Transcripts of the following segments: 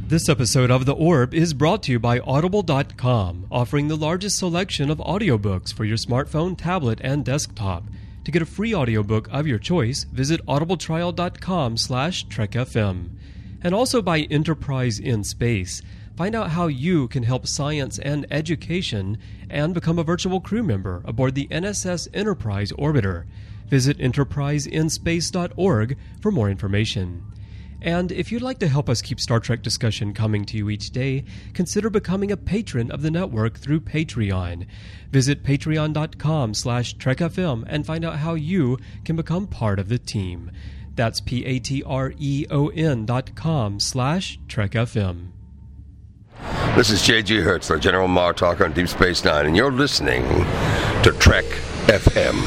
This episode of The Orb is brought to you by Audible.com, offering the largest selection of audiobooks for your smartphone, tablet, and desktop. To get a free audiobook of your choice, visit audibletrial.com/trekfm. And also by Enterprise in Space. Find out how you can help science and education and become a virtual crew member aboard the NSS Enterprise Orbiter. Visit enterpriseinspace.org for more information. And if you'd like to help us keep Star Trek discussion coming to you each day, consider becoming a patron of the network through Patreon. Visit patreon.com/trekfm and find out how you can become part of the team. That's patreon.com/trekfm. This is J.G. Hertzler, General Martok on Deep Space Nine, and you're listening to Trek FM.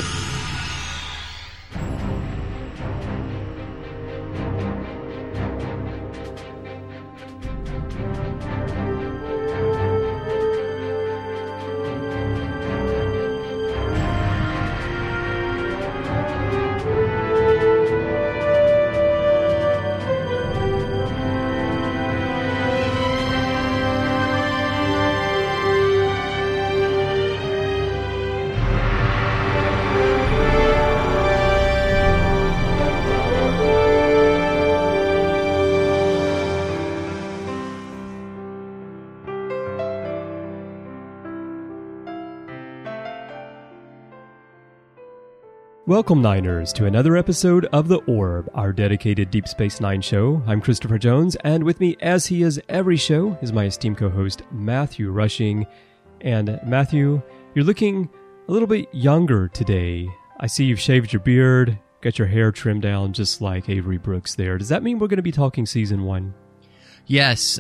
Welcome, Niners, to another episode of The Orb, our dedicated Deep Space Nine show. I'm Christopher Jones, and with me, as he is every show, is my esteemed co-host, Matthew Rushing. And Matthew, you're looking a little bit younger today. I see you've shaved your beard, got your hair trimmed down just like Avery Brooks there. Does that mean we're going to be talking Season 1? Yes,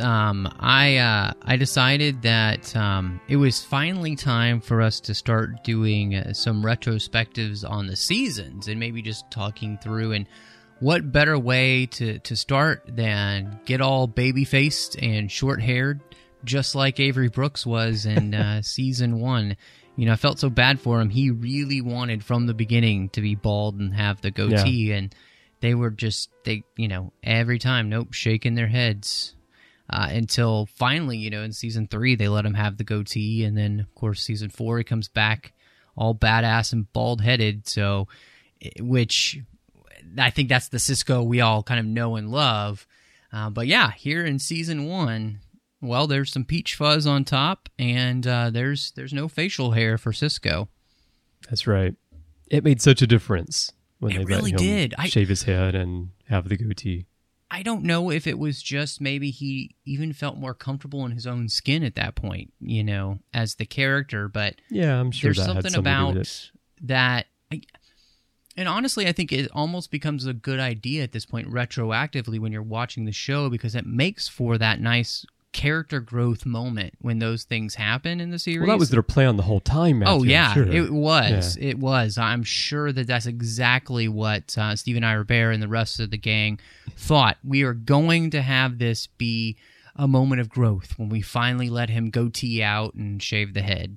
I decided that it was finally time for us to start doing some retrospectives on the seasons and maybe just talking through. And what better way to start than get all baby-faced and short-haired, just like Avery Brooks was in Season 1. You know, I felt so bad for him. He really wanted from the beginning to be bald and have the goatee, yeah. And they were just, every time, nope, shaking their heads. Until finally, in Season 3, they let him have the goatee. And then, of course, Season 4, he comes back all badass and bald-headed. So, which I think that's the Sisko we all kind of know and love. But yeah, here in Season 1, well, there's some peach fuzz on top. And there's no facial hair for Sisko. That's right. It made such a difference when they really let him did. Shave his head and have the goatee. I don't know if it was just maybe he even felt more comfortable in his own skin at that point, as the character. But yeah, I'm sure there's something about that. And honestly, I think it almost becomes a good idea at this point retroactively when you're watching the show, because it makes for that nice character growth moment when those things happen in the series. Well, that was their plan the whole time, Matthew. Oh, yeah, sure. It was. Yeah. It was. I'm sure that's exactly what Stephen Ira Bear and the rest of the gang thought. We are going to have this be a moment of growth when we finally let him goatee out and shave the head.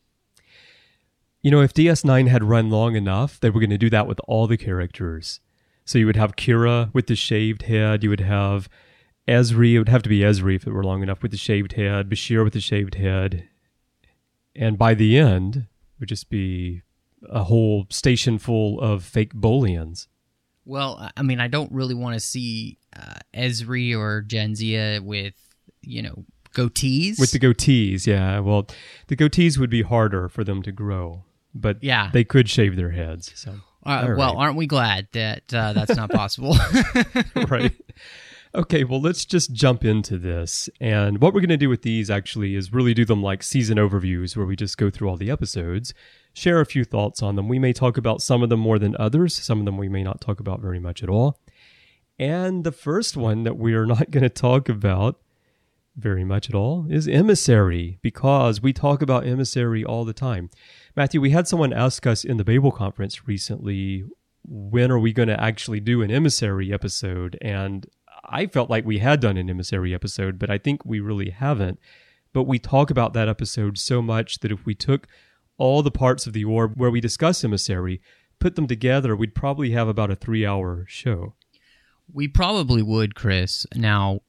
If DS9 had run long enough, they were going to do that with all the characters. So you would have Kira with the shaved head, you would have Ezri, it would have to be Ezri if it were long enough, with the shaved head, Bashir with the shaved head, and by the end, it would just be a whole station full of fake Bolians. Well, I mean, I don't really want to see Ezri or Jenzia with, goatees. With the goatees, yeah. Well, the goatees would be harder for them to grow, but yeah, they could shave their heads. So, well, aren't we glad that that's not possible? Right. Okay, well, let's just jump into this. And what we're going to do with these, actually, is really do them like season overviews, where we just go through all the episodes, share a few thoughts on them. We may talk about some of them more than others. Some of them we may not talk about very much at all. And the first one that we are not going to talk about very much at all is Emissary, because we talk about Emissary all the time. Matthew, we had someone ask us in the Babel conference recently, when are we going to actually do an Emissary episode? And I felt like we had done an Emissary episode, but I think we really haven't. But we talk about that episode so much that if we took all the parts of the Orb where we discuss Emissary, put them together, we'd probably have about a 3-hour show. We probably would, Chris. Now,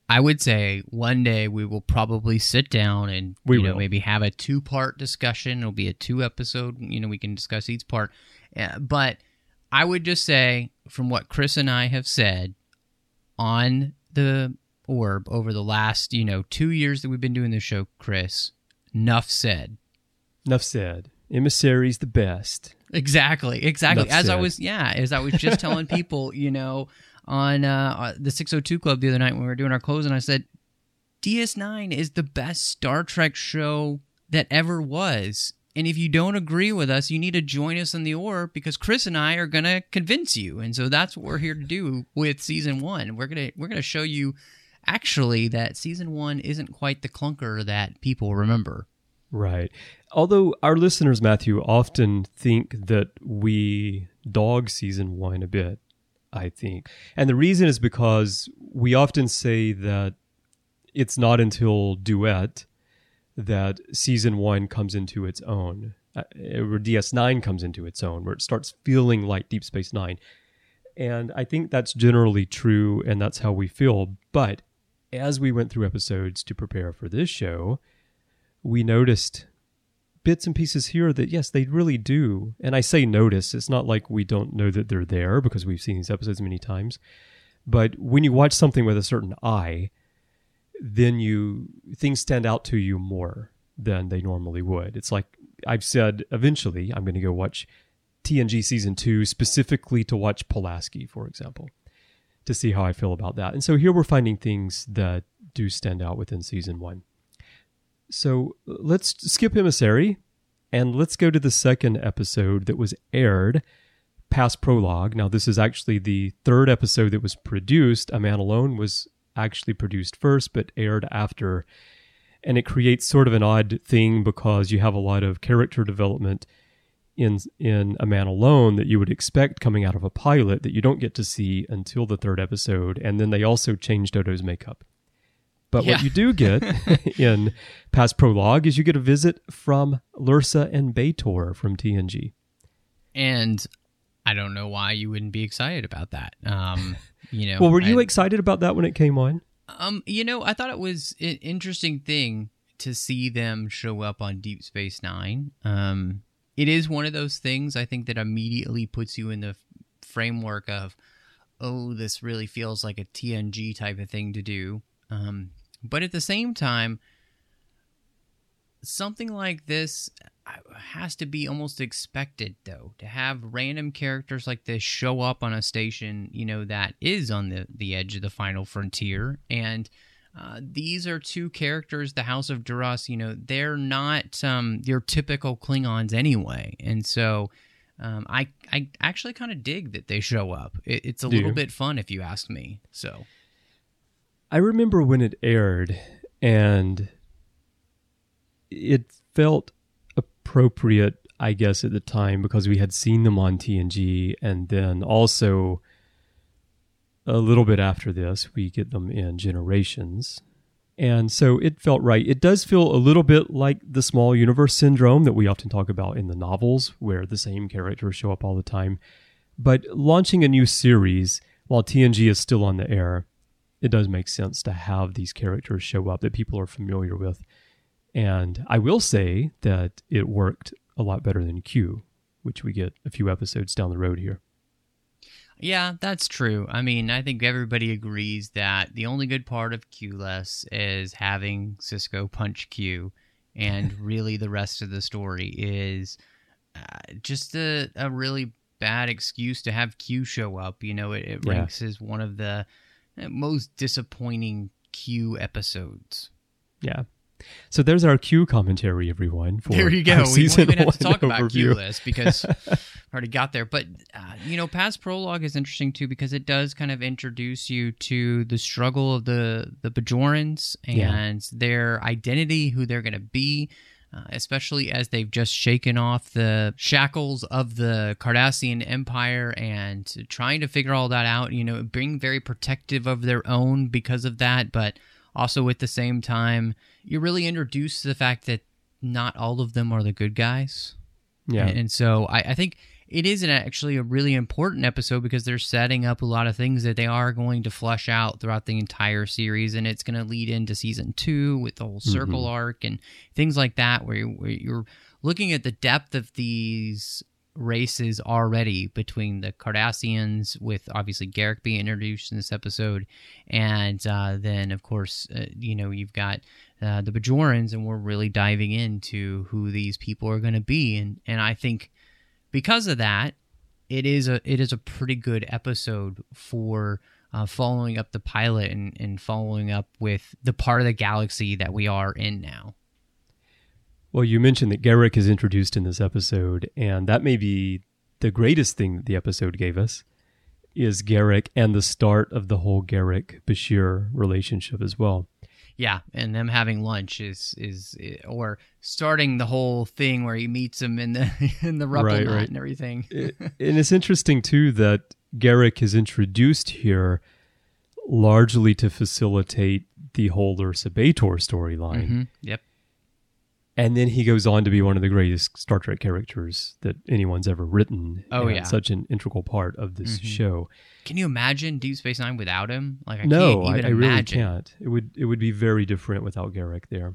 I would say one day we will probably sit down and maybe have a 2-part discussion. It'll be a 2-episode. We can discuss each part. But I would just say, from what Chris and I have said on the Orb over the last 2 years that we've been doing this show, Chris, enough said. Enough said. Emissary's the best. Exactly. Enough As said. I was just telling people, on the 602 Club the other night when we were doing our closing, I said, DS9 is the best Star Trek show that ever was. And if you don't agree with us, you need to join us in the Orb, because Chris and I are going to convince you. And so that's what we're here to do with Season 1. We're going to show you, actually, that Season 1 isn't quite the clunker that people remember. Right. Although our listeners, Matthew, often think that we dog Season 1 a bit, I think. And the reason is because we often say that it's not until Duet that Season 1 comes into its own, or DS9 comes into its own, where it starts feeling like Deep Space Nine. And I think that's generally true, and that's how we feel. But as we went through episodes to prepare for this show, we noticed bits and pieces here that, yes, they really do. And I say notice, it's not like we don't know that they're there, because we've seen these episodes many times. But when you watch something with a certain eye, then things stand out to you more than they normally would. It's like I've said, eventually I'm going to go watch TNG Season 2 specifically to watch Pulaski, for example, to see how I feel about that. And so here we're finding things that do stand out within Season 1. So let's skip Emissary, and let's go to the second episode that was aired, Past Prologue. Now, this is actually the third episode that was produced. A Man Alone was actually produced first, but aired after. And it creates sort of an odd thing, because you have a lot of character development in A Man Alone that you would expect coming out of a pilot that you don't get to see until the third episode. And then they also changed Odo's makeup. But what you do get in Past Prologue is you get a visit from Lursa and B'Etor from TNG. And I don't know why you wouldn't be excited about that. Well, were you excited about that when it came on? I thought it was an interesting thing to see them show up on Deep Space Nine. It is one of those things, I think, that immediately puts you in the framework of, oh, this really feels like a TNG type of thing to do. But at the same time, something like this has to be almost expected, though, to have random characters like this show up on a station, that is on the edge of the final frontier. And these are two characters, the House of Duras, they're not your typical Klingons anyway. And so I actually kind of dig that they show up. It's a little bit fun, if you ask me. So I remember when it aired, and it felt appropriate, I guess, at the time, because we had seen them on TNG, and then also a little bit after this, we get them in Generations. And so it felt right. It does feel a little bit like the small universe syndrome that we often talk about in the novels, where the same characters show up all the time. But launching a new series while TNG is still on the air, it does make sense to have these characters show up that people are familiar with. And I will say that it worked a lot better than Q, which we get a few episodes down the road here. Yeah, that's true. I mean, I think everybody agrees that the only good part of Q-less is having Sisko punch Q, and really the rest of the story is just a really bad excuse to have Q show up. It ranks as one of the most disappointing Q episodes. Yeah. So there's our Q commentary, everyone. There you go. We won't even have to talk about overview. Q-list because I already got there. But, Past Prologue is interesting, too, because it does kind of introduce you to the struggle of the Bajorans and their identity, who they're going to be, especially as they've just shaken off the shackles of the Cardassian Empire and trying to figure all that out, being very protective of their own because of that, but also at the same time, you're really introduced to the fact that not all of them are the good guys. Yeah. And so I think it is actually a really important episode because they're setting up a lot of things that they are going to flesh out throughout the entire series, and it's going to lead into season 2 with the whole circle arc and things like that, where you're looking at the depth of these races already between the Cardassians, with obviously Garrick being introduced in this episode, and then of course you've got the Bajorans, and we're really diving into who these people are going to be, and I think because of that, it is a pretty good episode for following up the pilot and following up with the part of the galaxy that we are in now. Well, you mentioned that Garrick is introduced in this episode, and that may be the greatest thing that the episode gave us, is Garrick and the start of the whole Garrick-Bashir relationship as well. Yeah, and them having lunch or starting the whole thing where he meets him in the rubble knot and everything. And it's interesting, too, that Garrick is introduced here largely to facilitate the whole Ursa Bator storyline. Mm-hmm. Yep. And then he goes on to be one of the greatest Star Trek characters that anyone's ever written. Oh, yeah. Such an integral part of this show. Can you imagine Deep Space Nine without him? Like, I no, can't even I imagine. really can't. It would be very different without Garrick there.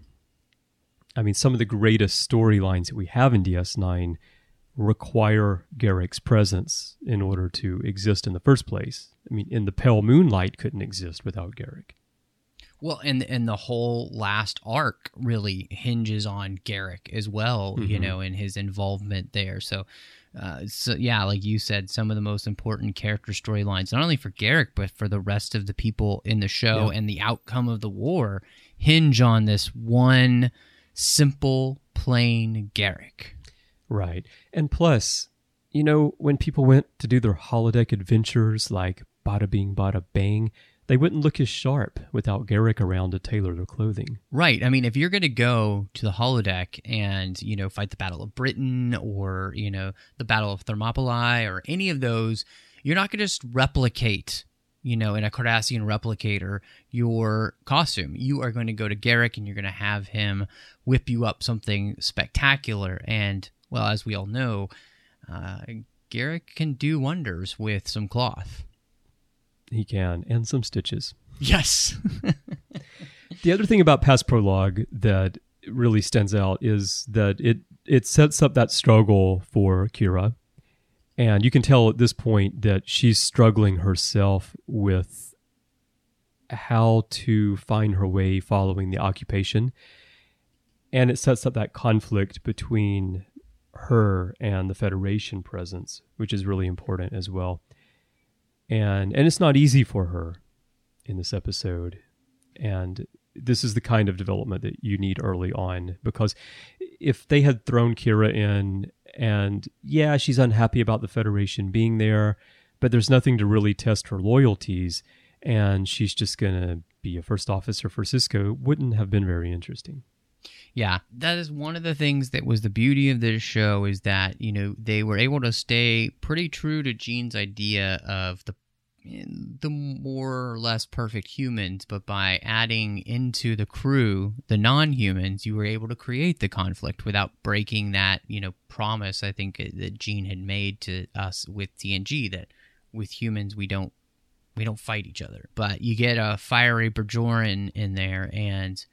I mean, some of the greatest storylines that we have in DS9 require Garrick's presence in order to exist in the first place. I mean, In the Pale Moonlight couldn't exist without Garrick. Well, and the whole last arc really hinges on Garrick as well, and his involvement there. So yeah, like you said, some of the most important character storylines, not only for Garrick, but for the rest of the people in the show and the outcome of the war, hinge on this one simple, plain Garrick. Right. And plus, when people went to do their holodeck adventures like Bada Bing, Bada Bang, they wouldn't look as sharp without Garrick around to tailor their clothing. Right. I mean, if you're going to go to the holodeck and, fight the Battle of Britain or, the Battle of Thermopylae or any of those, you're not going to just replicate, in a Cardassian replicator, your costume. You are going to go to Garrick and you're going to have him whip you up something spectacular. And, well, as we all know, Garrick can do wonders with some cloth. He can, and some stitches. Yes. The other thing about Past Prologue that really stands out is that it sets up that struggle for Kira. And you can tell at this point that she's struggling herself with how to find her way following the occupation. And it sets up that conflict between her and the Federation presence, which is really important as well. And it's not easy for her in this episode. And this is the kind of development that you need early on, because if they had thrown Kira in and, yeah, she's unhappy about the Federation being there, but there's nothing to really test her loyalties, and she's just going to be a first officer for Sisko, wouldn't have been very interesting. Yeah, that is one of the things that was the beauty of this show, is that, they were able to stay pretty true to Gene's idea of the more or less perfect humans, but by adding into the crew the non-humans, you were able to create the conflict without breaking that, promise I think that Gene had made to us with TNG, that with humans we don't fight each other. But you get a fiery Bajoran in there, and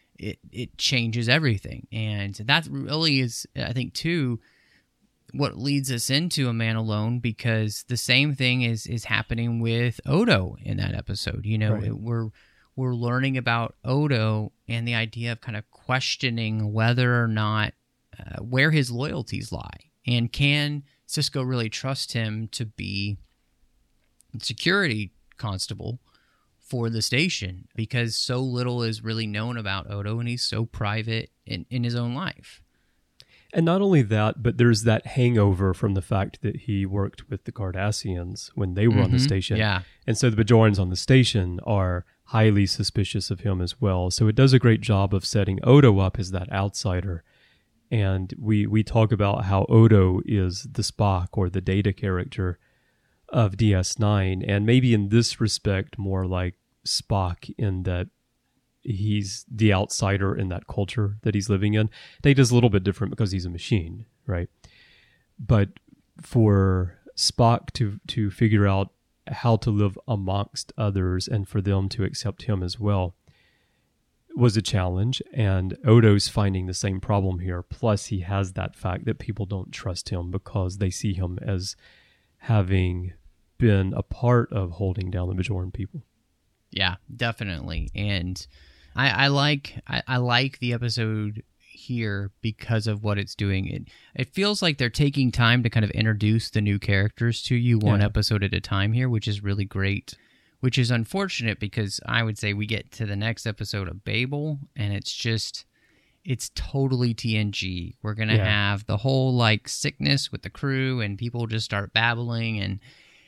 it changes everything. And that really is, I think, too, what leads us into A Man Alone, because the same thing is happening with Odo in that episode. Right. We're learning about Odo and the idea of kind of questioning whether or not where his loyalties lie, and can Sisko really trust him to be security constable for the station, because so little is really known about Odo and he's so private in his own life. And not only that, but there's that hangover from the fact that he worked with the Cardassians when they were on the station. Yeah. And so the Bajorans on the station are highly suspicious of him as well. So it does a great job of setting Odo up as that outsider. And we talk about how Odo is the Spock or the Data character of DS9. And maybe in this respect, more like Spock, in that he's the outsider in that culture that he's living in. Data's a little bit different because he's a machine, right? But for Spock to figure out how to live amongst others and for them to accept him as well was a challenge. And Odo's finding the same problem here. Plus, he has that fact that people don't trust him because they see him as having been a part of holding down the Bajoran people. Yeah, definitely. And I like the episode here because of what it's doing. It feels like they're taking time to kind of introduce the new characters to you one episode at a time here, which is really great. Which is unfortunate because I would say we get to the next episode of Babel and it's totally TNG. We're going to have the whole like sickness with the crew and people just start babbling, and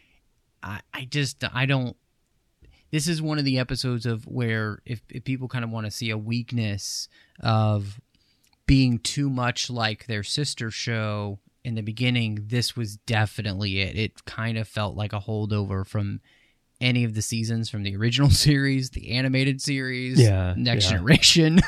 I don't. This is one of the episodes of where if people kind of want to see a weakness of being too much like their sister show in the beginning, this was definitely it. It kind of felt like a holdover from any of the seasons from the original series, the animated series, Next Generation.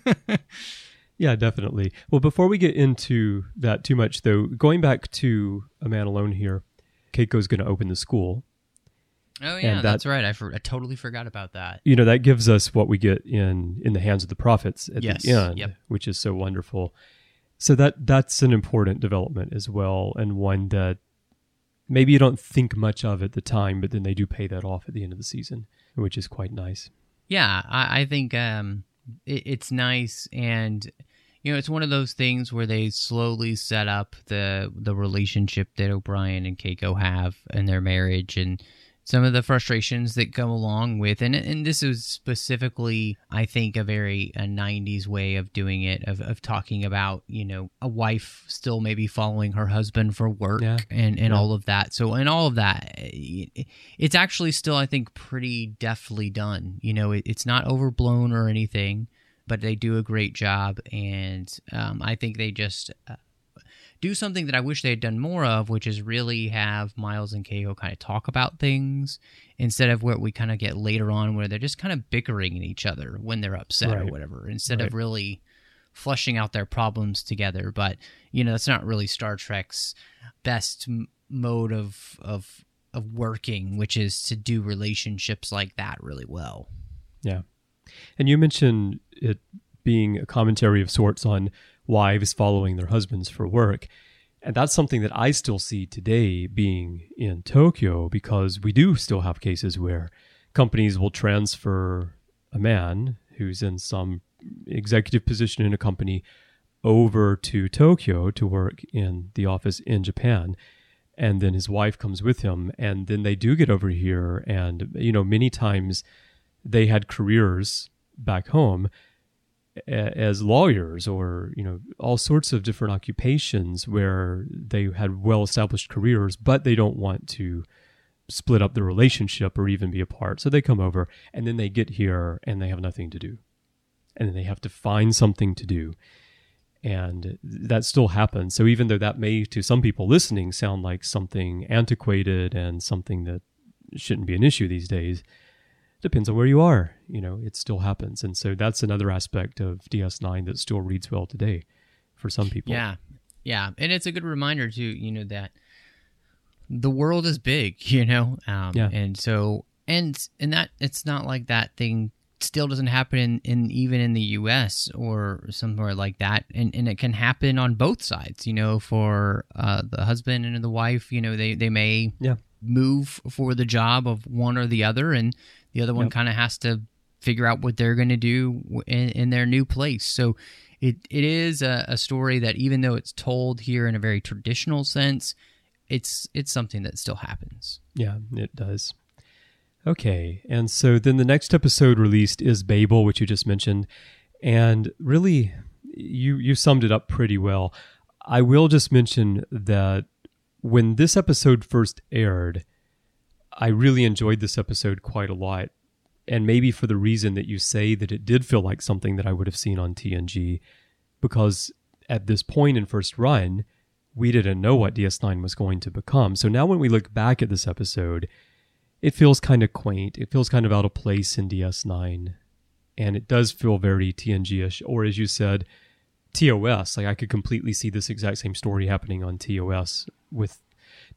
Yeah, definitely. Well, before we get into that too much, though, going back to A Man Alone here, Keiko's going to open the school. Oh, yeah, that's right. I totally forgot about that. You know, that gives us what we get in The Hands of the Prophets at the end, which is so wonderful. So that's an important development as well, and one that maybe you don't think much of at the time, but then they do pay that off at the end of the season, which is quite nice. Yeah, I think it's nice, and you know, it's one of those things where they slowly set up the relationship that O'Brien and Keiko have in their marriage, and some of the frustrations that come along with, and this is specifically, I think, a very 90s way of doing it, of talking about, you know, a wife still maybe following her husband for work and all of that. So, and all of that, it's actually still, I think, pretty deftly done. You know, it's not overblown or anything, but they do a great job, and I think they just do something that I wish they had done more of, which is really have Miles and Keiko kind of talk about things instead of what we kind of get later on where they're just kind of bickering at each other when they're upset or whatever, instead of really fleshing out their problems together. But, you know, that's not really Star Trek's best mode of working, which is to do relationships like that really well. Yeah. And you mentioned it being a commentary of sorts on wives following their husbands for work. And that's something that I still see today being in Tokyo, because we do still have cases where companies will transfer a man who's in some executive position in a company over to Tokyo to work in the office in Japan. And then his wife comes with him, and then they do get over here. And, you know, many times they had careers back home as lawyers, or, you know, all sorts of different occupations where they had well-established careers, but they don't want to split up the relationship or even be apart. So they come over, and then they get here and they have nothing to do. And then they have to find something to do. And that still happens. So even though that may, to some people listening, sound like something antiquated and something that shouldn't be an issue these days, depends on where you are. You know, it still happens. And so that's another aspect of DS9 that still reads well today for some people. Yeah. Yeah. And it's a good reminder too, you know, that the world is big, you know? And so, and that it's not like that thing still doesn't happen in even in the US or somewhere like that. And it can happen on both sides, you know, for the husband and the wife, you know, they may move for the job of one or the other, and the other one kind of has to figure out what they're going to do in their new place. So it is a story that, even though it's told here in a very traditional sense, it's something that still happens. Yeah, it does. Okay, and so then the next episode released is Babel, which you just mentioned, and really, you summed it up pretty well. I will just mention that when this episode first aired, I really enjoyed this episode quite a lot, and maybe for the reason that you say, that it did feel like something that I would have seen on TNG, because at this point in first run, we didn't know what DS9 was going to become. So now when we look back at this episode, it feels kind of quaint. It feels kind of out of place in DS9, and it does feel very TNG-ish, or as you said, TOS. Like, I could completely see this exact same story happening on TOS with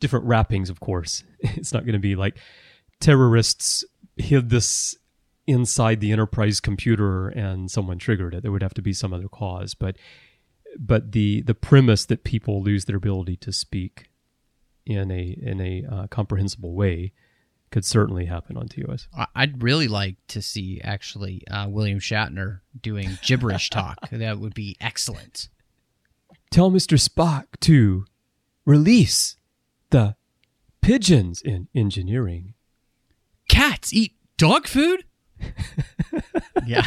different wrappings, of course. It's not going to be like terrorists hid this inside the Enterprise computer and someone triggered it. There would have to be some other cause. But the premise that people lose their ability to speak in a comprehensible way could certainly happen on TOS. I'd really like to see, actually, William Shatner doing gibberish talk. That would be excellent. Tell Mr. Spock to release the pigeons in engineering. Cats eat dog food? Yeah.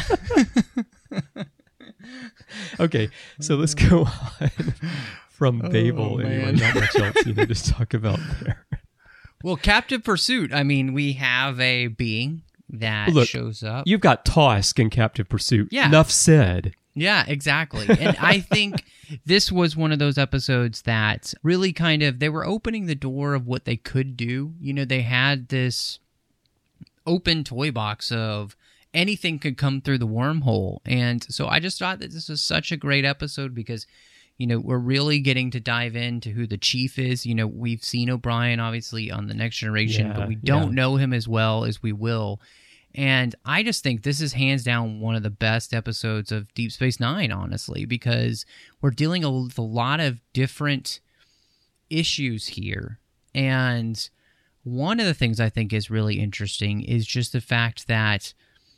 Okay, so let's go on from Babel. Anyway, man. not much else to talk about there. Well, Captive Pursuit, I mean, we have a being that shows up. You've got Tosk in Captive Pursuit. Yeah. Enough said. Yeah, exactly. And I think this was one of those episodes that really kind of, they were opening the door of what they could do. You know, they had this open toy box of anything could come through the wormhole. And so I just thought that this was such a great episode because, you know, we're really getting to dive into who the chief is. You know, we've seen O'Brien, obviously, on The Next Generation, but we don't know him as well as we will. And I just think this is hands down one of the best episodes of Deep Space Nine, honestly, because we're dealing with a lot of different issues here. And one of the things I think is really interesting is just the fact that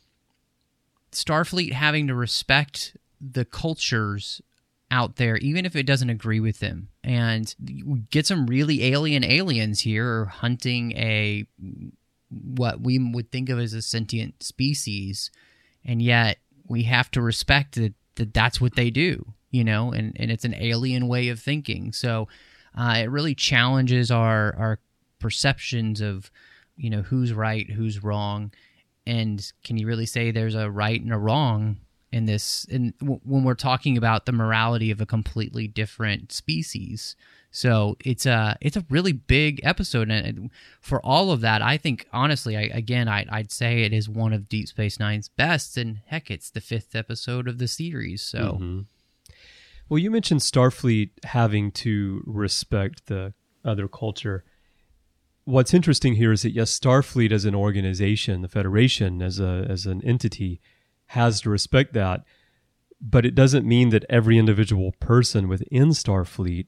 Starfleet having to respect the cultures out there, even if it doesn't agree with them. And we get some really alien aliens here hunting what we would think of as a sentient species, and yet we have to respect that that's what they do, you know, and it's an alien way of thinking. So it really challenges our perceptions of, you know, who's right, who's wrong, and can you really say there's a right and a wrong in this, when we're talking about the morality of a completely different species. So it's a really big episode, and for all of that, I think honestly, I'd say it is one of Deep Space Nine's best, and heck, it's the 5th episode of the series. So, Well, you mentioned Starfleet having to respect the other culture. What's interesting here is that yes, Starfleet as an organization, the Federation as an entity, has to respect that, but it doesn't mean that every individual person within Starfleet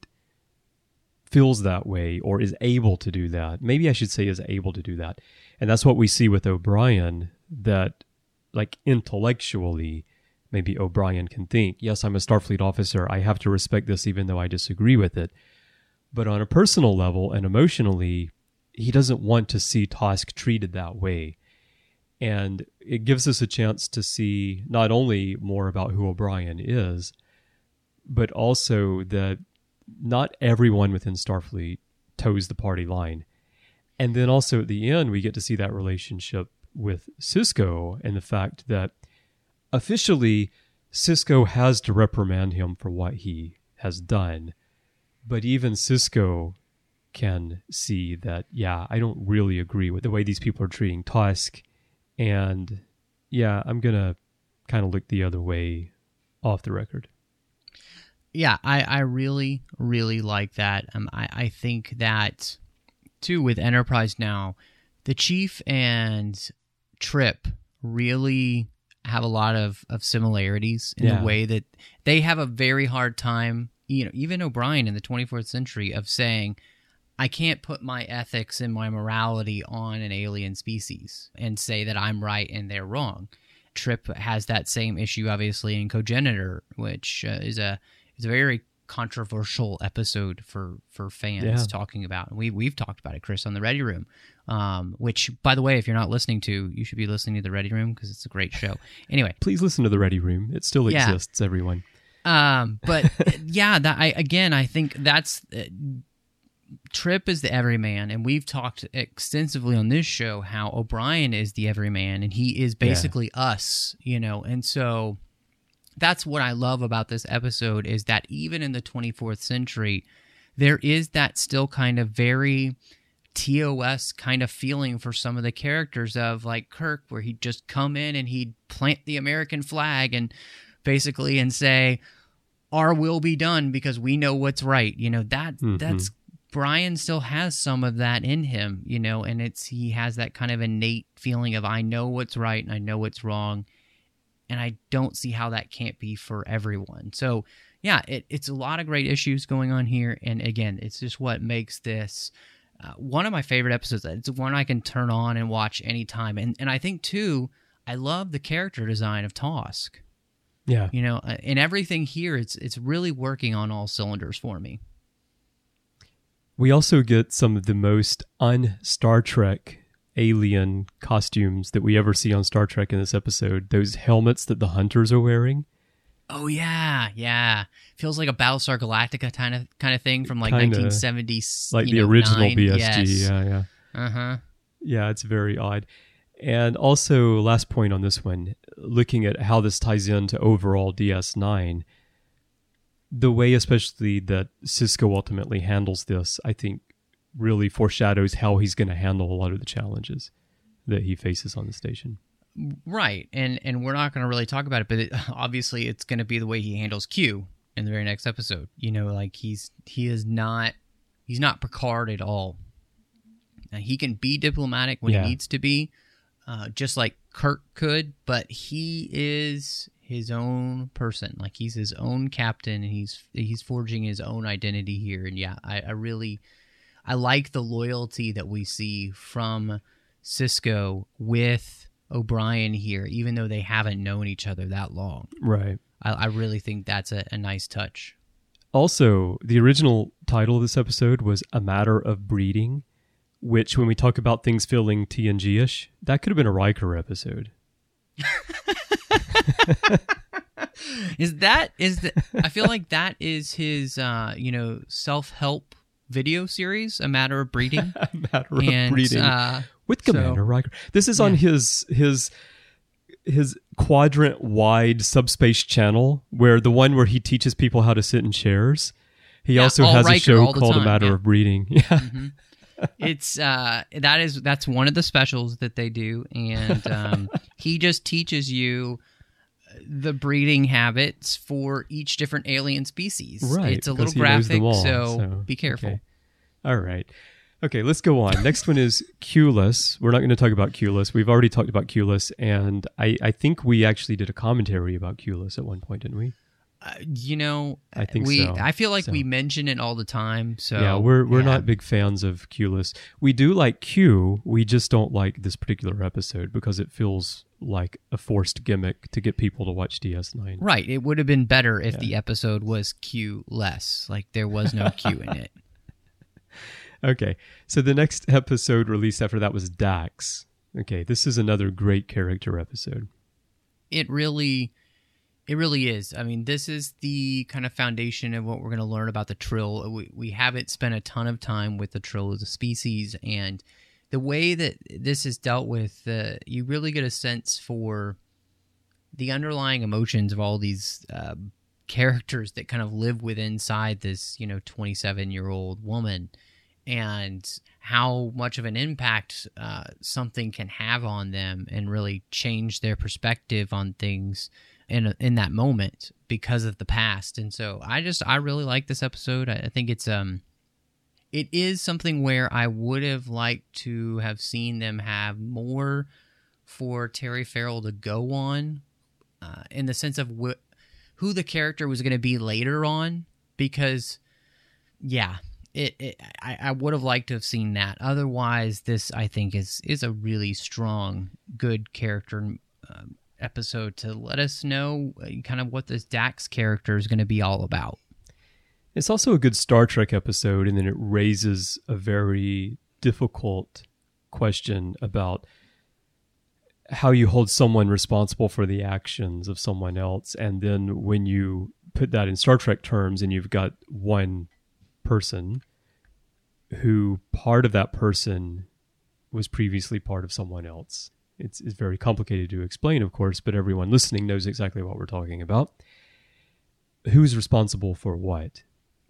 feels that way or is able to do that. Maybe I should say is able to do that. And that's what we see with O'Brien, that like intellectually, maybe O'Brien can think, yes, I'm a Starfleet officer. I have to respect this even though I disagree with it. But on a personal level and emotionally, he doesn't want to see Tosk treated that way. And it gives us a chance to see not only more about who O'Brien is, but also that not everyone within Starfleet toes the party line. And then also at the end, we get to see that relationship with Sisko and the fact that officially Sisko has to reprimand him for what he has done. But even Sisko can see that, yeah, I don't really agree with the way these people are treating Tosk. And yeah, I'm going to kind of look the other way off the record. Yeah, I really, really like that. I think that, too, with Enterprise now, the Chief and Trip really have a lot of similarities in the way that they have a very hard time, you know, even O'Brien in the 24th century, of saying, I can't put my ethics and my morality on an alien species and say that I'm right and they're wrong. Trip has that same issue, obviously, in Cogenitor, which is a very controversial episode for fans talking about. And we've talked about it, Chris, on the Ready Room, which, by the way, if you're not listening to, you should be listening to the Ready Room because it's a great show. Anyway. Please listen to the Ready Room. It still exists, everyone. But yeah, I think that's... Trip is the everyman, and we've talked extensively on this show how O'Brien is the everyman, and he is basically us, you know. And so that's what I love about this episode, is that even in the 24th century, there is that still kind of very TOS kind of feeling for some of the characters of like Kirk, where he'd just come in and he'd plant the American flag and say, our will be done because we know what's right. You know, that's Brian still has some of that in him, and he has that kind of innate feeling of, I know what's right and I know what's wrong, and I don't see how that can't be for everyone. So yeah, it's a lot of great issues going on here, and again, it's just what makes this one of my favorite episodes. It's one I can turn on and watch anytime, and I think too, I love the character design of Tosk. Yeah, and everything here, it's really working on all cylinders for me. We also get some of the most un-Star Trek alien costumes that we ever see on Star Trek in this episode. Those helmets that the hunters are wearing. Oh yeah. Feels like a Battlestar Galactica kind of thing from like 1970s, like the original 9. BSG. Yes. Yeah. Yeah, it's very odd. And also, last point on this one, looking at how this ties into overall DS9, the way especially that Sisko ultimately handles this, I think, really foreshadows how he's going to handle a lot of the challenges that he faces on the station. Right, and we're not going to really talk about it, but obviously it's going to be the way he handles Q in the very next episode. Like he's not Picard at all. He can be diplomatic when he needs to be, just like Kirk could, but he is his own person. Like he's his own captain, and he's forging his own identity here. And yeah, I like the loyalty that we see from Sisko with O'Brien here, even though they haven't known each other that long. Right. I really think that's a nice touch. Also, the original title of this episode was A Matter of Breeding, which when we talk about things feeling TNG-ish, that could have been a Riker episode. I feel like that is his self-help video series, A Matter of Breeding. A Matter of Breeding. With Commander Riker. This is on his quadrant-wide subspace channel, where the one where he teaches people how to sit in chairs. He also has Riker, a show called A Matter of Breeding. Yeah. Mm-hmm. It's that's one of the specials that they do, and he just teaches you the breeding habits for each different alien species. Right. It's a little graphic, so be careful. Okay. All right. Okay, let's go on. Next one is Q-less. We're not going to talk about Q-less. We've already talked about Q-less, and I think we actually did a commentary about Q-less at one point, didn't we? I think so. I feel like we mention it all the time. So yeah, we're not big fans of Q-less. We do like Q. We just don't like this particular episode because it feels like a forced gimmick to get people to watch DS9. Right. It would have been better if the episode was Q-less. Like there was no Q in it. Okay, so the next episode released after that was Dax. Okay, this is another great character episode. It really is. I mean, this is the kind of foundation of what we're going to learn about the Trill. We haven't spent a ton of time with the Trill as a species, and the way that this is dealt with, you really get a sense for the underlying emotions of all these characters that kind of live inside this, 27-year-old woman, and how much of an impact something can have on them and really change their perspective on things in that moment because of the past. And so I really like this episode. I think it is something where I would have liked to have seen them have more for Terry Farrell to go on, in the sense of who the character was going to be later on, because I would have liked to have seen that. Otherwise, this, I think, is a really strong, good character episode to let us know kind of what this Dax character is going to be all about. It's also a good Star Trek episode, and then it raises a very difficult question about how you hold someone responsible for the actions of someone else. And then when you put that in Star Trek terms and you've got one person who part of that person was previously part of someone else. It's very complicated to explain, of course, but everyone listening knows exactly what we're talking about. Who's responsible for what?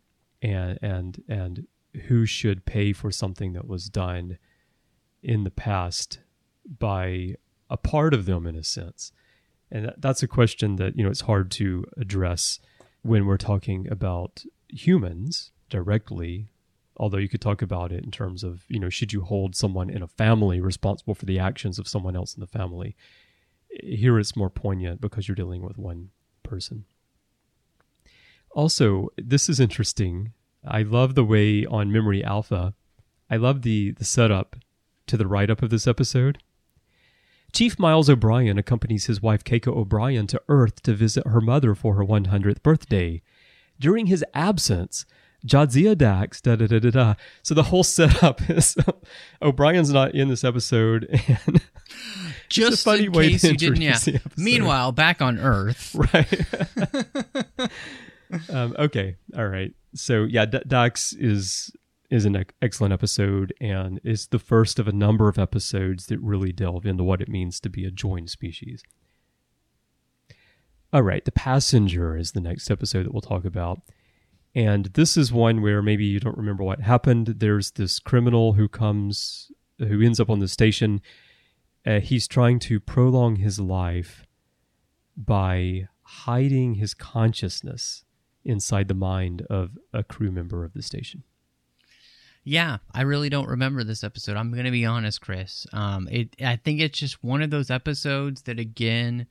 And who should pay for something that was done in the past by a part of them, in a sense? And that's a question that, it's hard to address when we're talking about humans directly Although you could talk about it in terms of, should you hold someone in a family responsible for the actions of someone else in the family? Here it's more poignant because you're dealing with one person. Also, this is interesting. I love the way on Memory Alpha, I love the setup to the write-up of this episode. Chief Miles O'Brien accompanies his wife Keiko O'Brien to Earth to visit her mother for her 100th birthday. During his absence, Jadzia Dax, da-da-da-da-da. So the whole setup is O'Brien's not in this episode, and just it's a funny in way case to you didn't. introduce the episode. Meanwhile, back on Earth, Right. Okay. All right. So yeah, Dax is an excellent episode, and is the first of a number of episodes that really delve into what it means to be a joined species. All right. The Passenger is the next episode that we'll talk about. And this is one where maybe you don't remember what happened. There's this criminal who ends up on the station. He's trying to prolong his life by hiding his consciousness inside the mind of a crew member of the station. Yeah, I really don't remember this episode. I'm going to be honest, Chris. I think it's just one of those episodes that, again,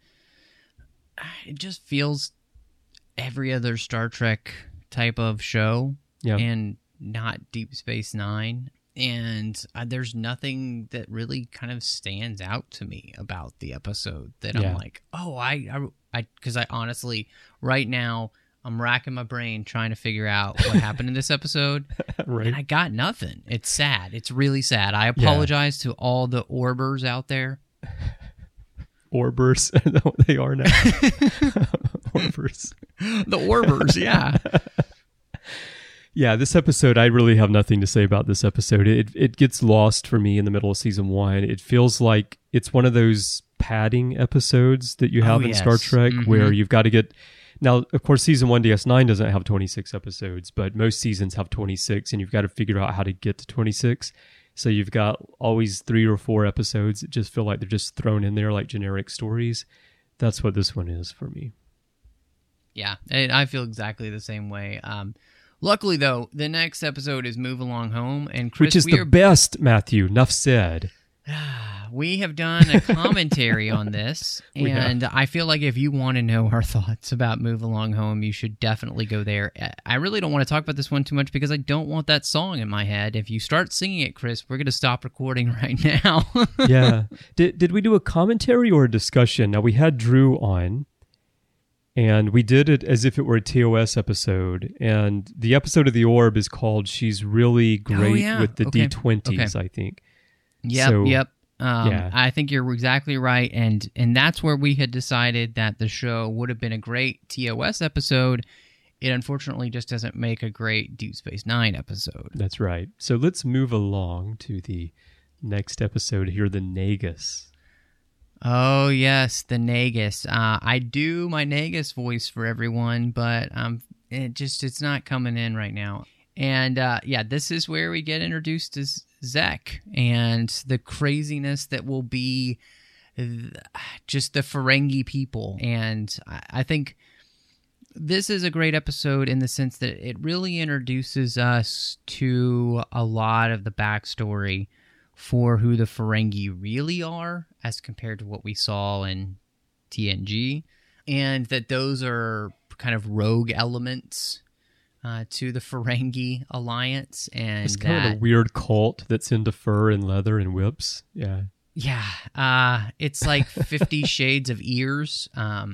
it just feels every other Star Trek type of show, and not Deep Space Nine. And there's nothing that really kind of stands out to me about the episode that I'm like, oh, because I honestly, right now, I'm racking my brain trying to figure out what happened in this episode, Right. and I got nothing. It's sad. It's really sad. I apologize to all the Orbers out there. Orbers, I know what they are now. Orbers. The Orbers, yeah. Yeah, this episode, I really have nothing to say about this episode. It gets lost for me in the middle of season 1. It feels like it's one of those padding episodes that you have in Star Trek, where you've got to get... Now, of course, season 1 DS9 doesn't have 26 episodes, but most seasons have 26, and you've got to figure out how to get to 26. So you've got always 3 or 4 episodes that just feel like they're just thrown in there like generic stories. That's what this one is for me. Yeah, and I feel exactly the same way. Luckily, though, the next episode is Move Along Home, and Chris, which is the best, Matthew. Enough said. We have done a commentary on this, and I feel like if you want to know our thoughts about Move Along Home, you should definitely go there. I really don't want to talk about this one too much because I don't want that song in my head. If you start singing it, Chris, we're going to stop recording right now. Yeah. Did we do a commentary or a discussion? Now, we had Drew on, and we did it as if it were a TOS episode, and the episode of The Orb is called She's Really Great with the D20s, I think. Yep. I think you're exactly right, and that's where we had decided that the show would have been a great TOS episode. It unfortunately just doesn't make a great Deep Space Nine episode. That's right. So let's move along to the next episode here, the Nagus. Oh, yes, the Nagus. I do my Nagus voice for everyone, but it's not coming in right now. And this is where we get introduced to Zek and the craziness that will be just the Ferengi people. And I think this is a great episode in the sense that it really introduces us to a lot of the backstory for who the Ferengi really are as compared to what we saw in TNG, and that those are kind of rogue elements to the Ferengi Alliance. And it's kind of a weird cult that's into fur and leather and whips. Yeah. Yeah. It's like 50 Shades of Ears.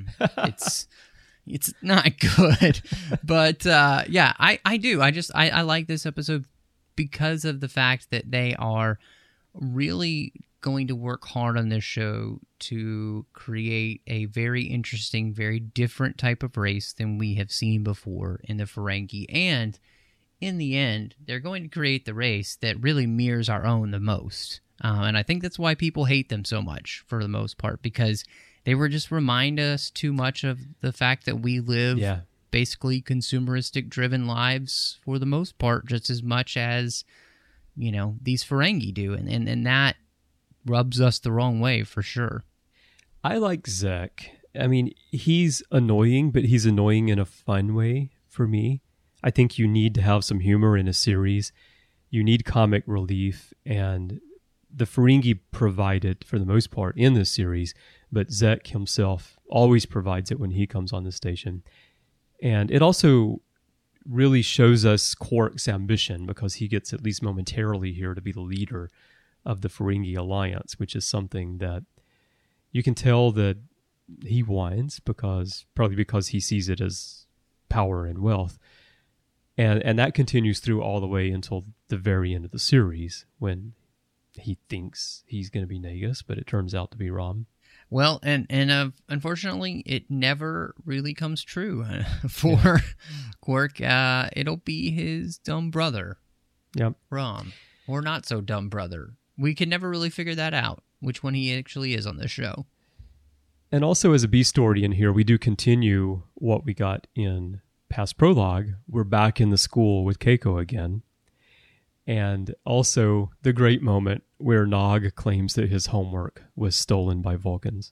It's not good. But I do. I like this episode because of the fact that they are really going to work hard on this show to create a very interesting, very different type of race than we have seen before in the Ferengi. And in the end, they're going to create the race that really mirrors our own the most. And I think that's why people hate them so much for the most part, because they were just remind us too much of the fact that we live basically consumeristic driven lives for the most part, just as much as, these Ferengi do. And that rubs us the wrong way for sure. I like Zek. I mean, he's annoying, but he's annoying in a fun way for me. I think you need to have some humor in a series. you need comic relief, and the Ferengi provide it for the most part in this series, but Zek himself always provides it when he comes on the station. And it also really shows us Quark's ambition, because he gets at least momentarily here to be the leader of the Ferengi Alliance, which is something that you can tell that he wants, probably because he sees it as power and wealth. And that continues through all the way until the very end of the series, when he thinks he's going to be Nagus, but it turns out to be Rom. Well, and unfortunately, it never really comes true for Quark. It'll be his dumb brother, Rom, or not so dumb brother. We can never really figure that out, which one he actually is on this show. And also, as a B story in here, we do continue what we got in past prologue. We're back in the school with Keiko again. And also the great moment where Nog claims that his homework was stolen by Vulcans.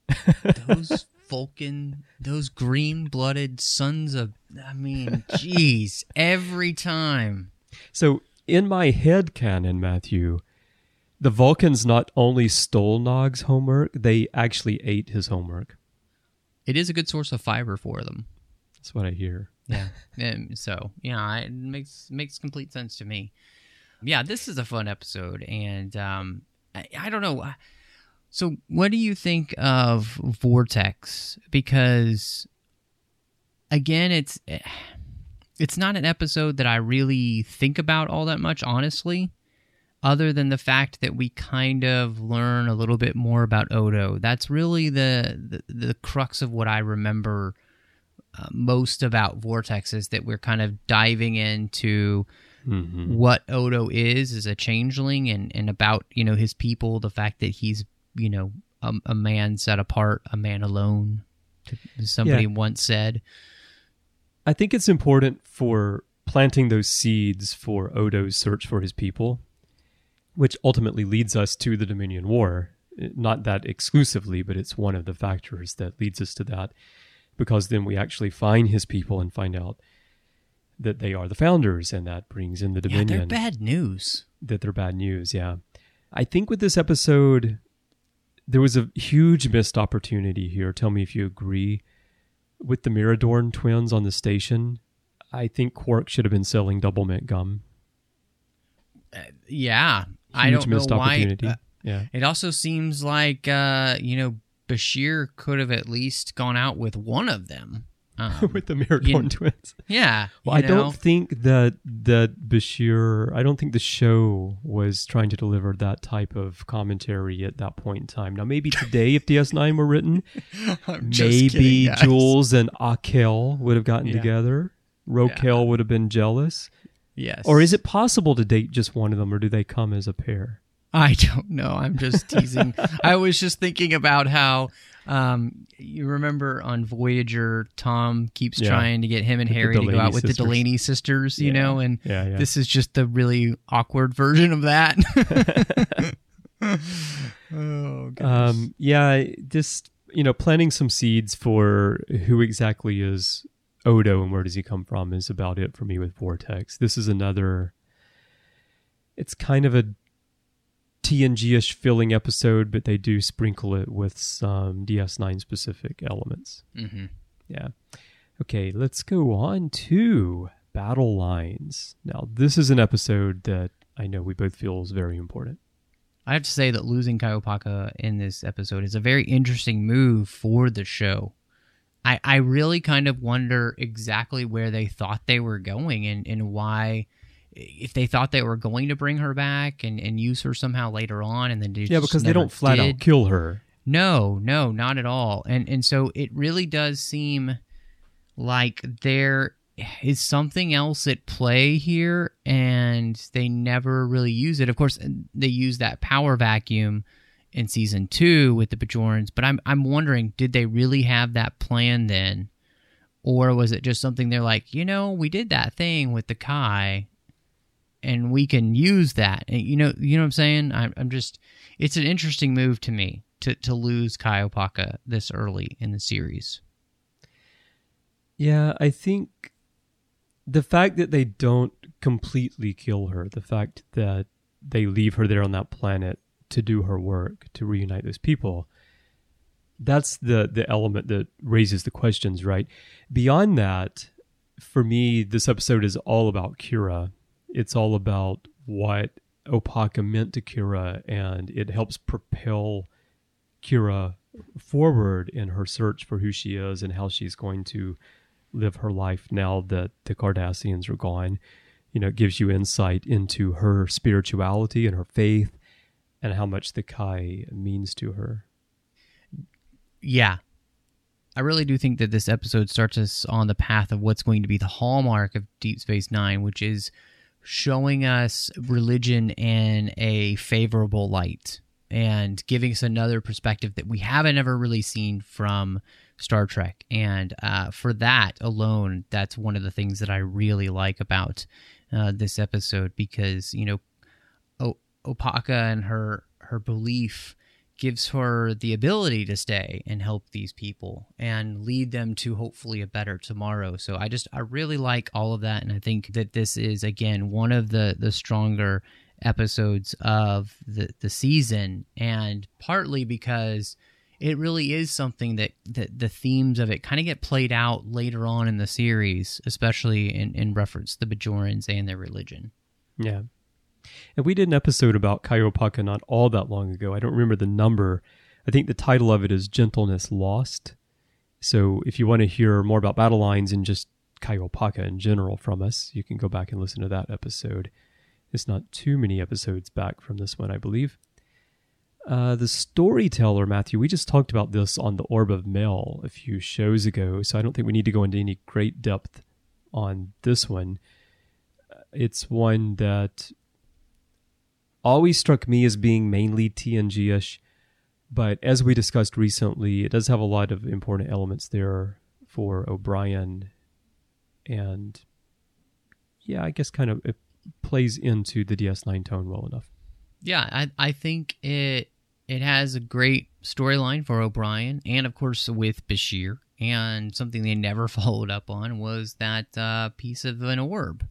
Those green-blooded sons of, geez, every time. So in my head canon, Matthew, the Vulcans not only stole Nog's homework, they actually ate his homework. It is a good source of fiber for them. That's what I hear. Yeah. It makes complete sense to me. Yeah, this is a fun episode, and I don't know. So what do you think of Vortex? Because, again, it's not an episode that I really think about all that much, honestly, other than the fact that we kind of learn a little bit more about Odo. That's really the crux of what I remember most about Vortex, is that we're kind of diving into what Odo is as a changeling, and about, his people, the fact that he's, a man set apart, a man alone, somebody once said. I think it's important for planting those seeds for Odo's search for his people, which ultimately leads us to the Dominion War. Not that exclusively, but it's one of the factors that leads us to that, because then we actually find his people and find out that they are the founders, and that brings in the Dominion. Yeah, they're bad news. That they're bad news, yeah. I think with this episode, there was a huge missed opportunity here. Tell me if you agree. With the Miradorn twins on the station, I think Quark should have been selling double mint gum. Yeah. Huge I don't missed know why. opportunity. Yeah. It also seems like, Bashir could have at least gone out with one of them. With the Miradorn twins. Yeah. Well, I don't think that Bashir, I don't think the show was trying to deliver that type of commentary at that point in time. Now, maybe today, if DS9 were written, maybe kidding, Jules and Akel would have gotten together. Rokel would have been jealous. Yes. Or is it possible to date just one of them, or do they come as a pair? I don't know. I'm just teasing. I was just thinking about how, you remember on Voyager, Tom keeps trying to get him and Harry to go out with the Delaney sisters, and this is just the really awkward version of that. Oh, goodness. Just, planting some seeds for who exactly is Odo and where does he come from is about it for me with Vortex. This is it's kind of a TNG-ish feeling episode, but they do sprinkle it with some DS9 specific elements. Mm-hmm. Yeah. Okay, let's go on to Battle Lines. Now, this is an episode that I know we both feel is very important. I have to say that losing Kaiopaka in this episode is a very interesting move for the show. I really kind of wonder exactly where they thought they were going, and why, if they thought they were going to bring her back and use her somehow later on, and then because they don't flat out kill her. No, not at all. And so it really does seem like there is something else at play here, and they never really use it. Of course, they use that power vacuum in season 2 with the Bajorans, but I'm wondering, did they really have that plan then? Or was it just something they're like, we did that thing with the Kai, and we can use that. And you know what I'm saying? I'm just, it's an interesting move to me to lose Kaiopaka this early in the series. Yeah, I think the fact that they don't completely kill her. The fact that they leave her there on that planet to do her work, to reunite those people. That's the element that raises the questions, right? Beyond that, for me, this episode is all about Kira. It's all about what Opaka meant to Kira, and it helps propel Kira forward in her search for who she is and how she's going to live her life now that the Cardassians are gone. You know, it gives you insight into her spirituality and her faith and how much the Kai means to her. Yeah. I really do think that this episode starts us on the path of what's going to be the hallmark of Deep Space Nine, which is showing us religion in a favorable light and giving us another perspective that we haven't ever really seen from Star Trek. And for that alone, that's one of the things that I really like about this episode, because, you know, Opaka and her belief gives her the ability to stay and help these people and lead them to hopefully a better tomorrow. So I really like all of that, and I think that this is, again, one of the stronger episodes of the season, and partly because it really is something that the themes of it kind of get played out later on in the series, especially in reference to the Bajorans and their religion. Yeah. And we did an episode about Kai Opaka not all that long ago. I don't remember the number. I think the title of it is Gentleness Lost. So if you want to hear more about battle lines and just Kai Opaka in general from us, you can go back and listen to that episode. It's not too many episodes back from this one, I believe. The storyteller, Matthew, we just talked about this on the Orb of Mel a few shows ago, so I don't think we need to go into any great depth on this one. It's one that always struck me as being mainly TNG-ish, but as we discussed recently, it does have a lot of important elements there for O'Brien, and yeah, I guess kind of it plays into the DS9 tone well enough. Yeah, I think it has a great storyline for O'Brien, and of course with Bashir, and something they never followed up on was that piece of an orb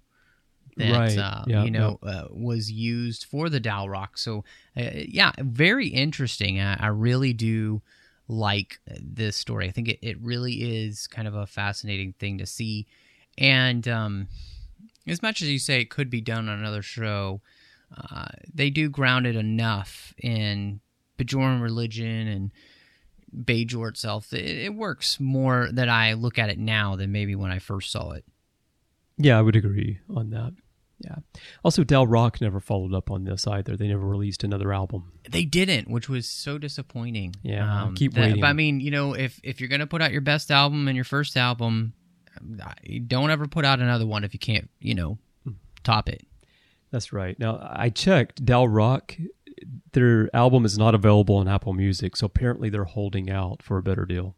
that was used for the Dal'Rok. So, very interesting. I really do like this story. I think it really is kind of a fascinating thing to see. And as much as you say it could be done on another show, they do ground it enough in Bajoran religion and Bajor itself. It works more that I look at it now than maybe when I first saw it. Yeah, I would agree on that. Yeah. Also, Dal'Rok never followed up on this either. They never released another album. They didn't, which was so disappointing. Yeah, keep waiting. But I mean, you know, if you're going to put out your best album and your first album, don't ever put out another one if you can't, top it. That's right. Now, I checked. Dal'Rok, their album is not available on Apple Music, so apparently they're holding out for a better deal.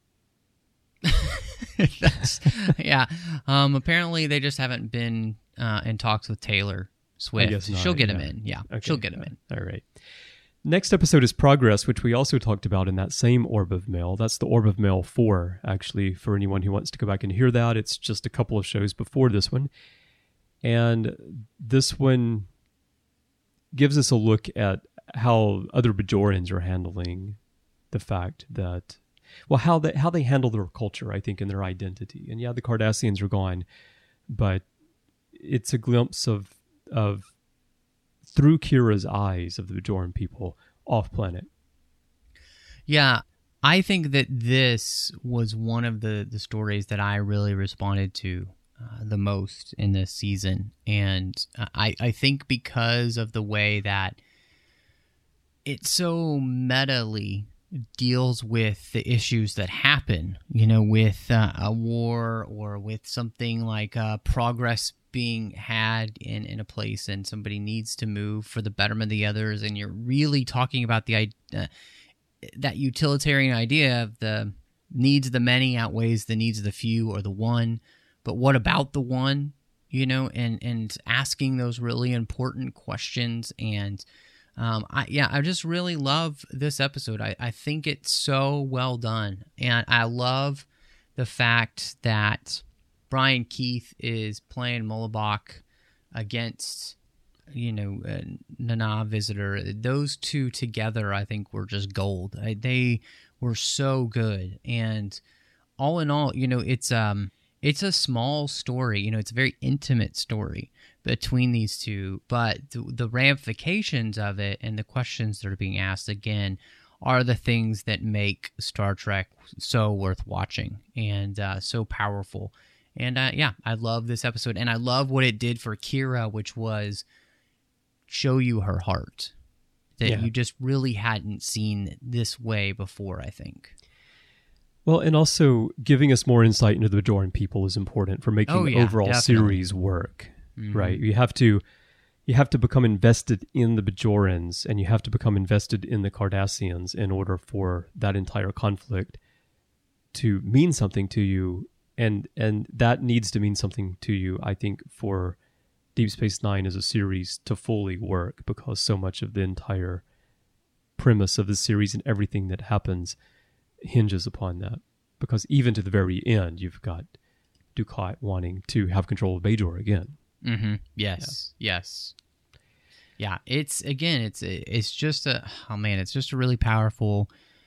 Yeah. Apparently they just haven't been in talks with Taylor Swift. I guess not, She'll get him in. Yeah, okay. She'll get him in. All right. Next episode is Progress, which we also talked about in that same Orb of Mail. That's the Orb of Mail 4, actually, for anyone who wants to go back and hear that. It's just a couple of shows before this one. And this one gives us a look at how other Bajorans are handling the fact that, well, how they handle their culture, I think, and their identity. And yeah, the Cardassians are gone, but it's a glimpse of through Kira's eyes of the Bajoran people off planet. Yeah, I think that this was one of the stories that I really responded to the most in this season. And I think because of the way that it so metally deals with the issues that happen, with a war or with something like progress being had in a place and somebody needs to move for the betterment of the others, and you're really talking about that utilitarian idea of the needs of the many outweighs the needs of the few or the one, but what about the one, and asking those really important questions. And I just really love this episode. I think it's so well done, and I love the fact that Brian Keith is playing Mullibok against, Nana Visitor. Those two together, I think, were just gold. They were so good. And all in all, it's a small story. It's a very intimate story between these two. But the ramifications of it and the questions that are being asked, again, are the things that make Star Trek so worth watching and so powerful. And I love this episode. And I love what it did for Kira, which was show you her heart that you just really hadn't seen this way before, I think. Well, and also giving us more insight into the Bajoran people is important for making the overall series work, right? You have to become invested in the Bajorans, and you have to become invested in the Cardassians in order for that entire conflict to mean something to you, and that needs to mean something to you, I think, for Deep Space Nine as a series to fully work, because so much of the entire premise of the series and everything that happens hinges upon that. Because even to the very end, you've got Dukat wanting to have control of Bajor again. Mm-hmm. Yes. Yeah, it's just a really powerful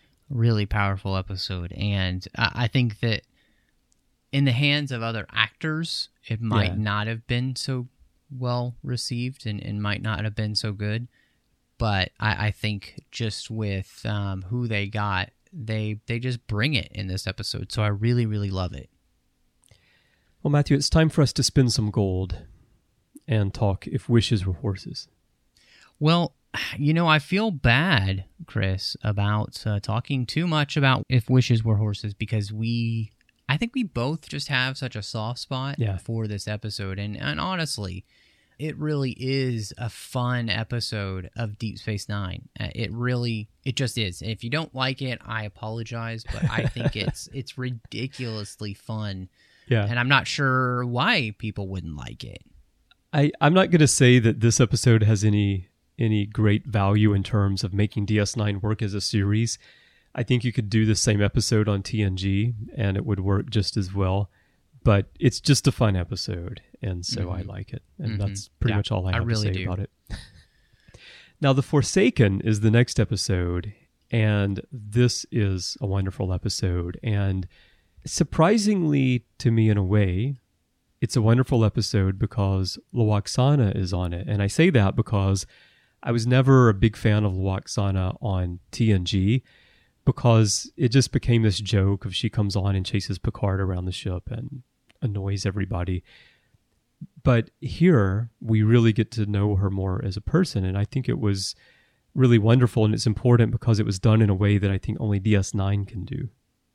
episode, and I think that in the hands of other actors, it might not have been so well received and might not have been so good. But I think just with who they got, they just bring it in this episode. So I really, really love it. Well, Matthew, it's time for us to spin some gold and talk If Wishes Were Horses. Well, I feel bad, Chris, about talking too much about If Wishes Were Horses, because I think we both just have such a soft spot for this episode. And honestly, it really is a fun episode of Deep Space Nine. It just is. If you don't like it, I apologize, but I think it's ridiculously fun. Yeah. And I'm not sure why people wouldn't like it. I'm not going to say that this episode has any great value in terms of making DS9 work as a series. I think you could do the same episode on TNG and it would work just as well. But it's just a fun episode, and so I like it. And that's pretty much all I have to say about it. Now, The Forsaken is the next episode, and this is a wonderful episode. And surprisingly to me, in a way, it's a wonderful episode because Lwaxana is on it. And I say that because I was never a big fan of Lwaxana on TNG, because it just became this joke of she comes on and chases Picard around the ship and annoys everybody. But here we really get to know her more as a person, and I think it was really wonderful, and it's important because it was done in a way that I think only DS9 can do.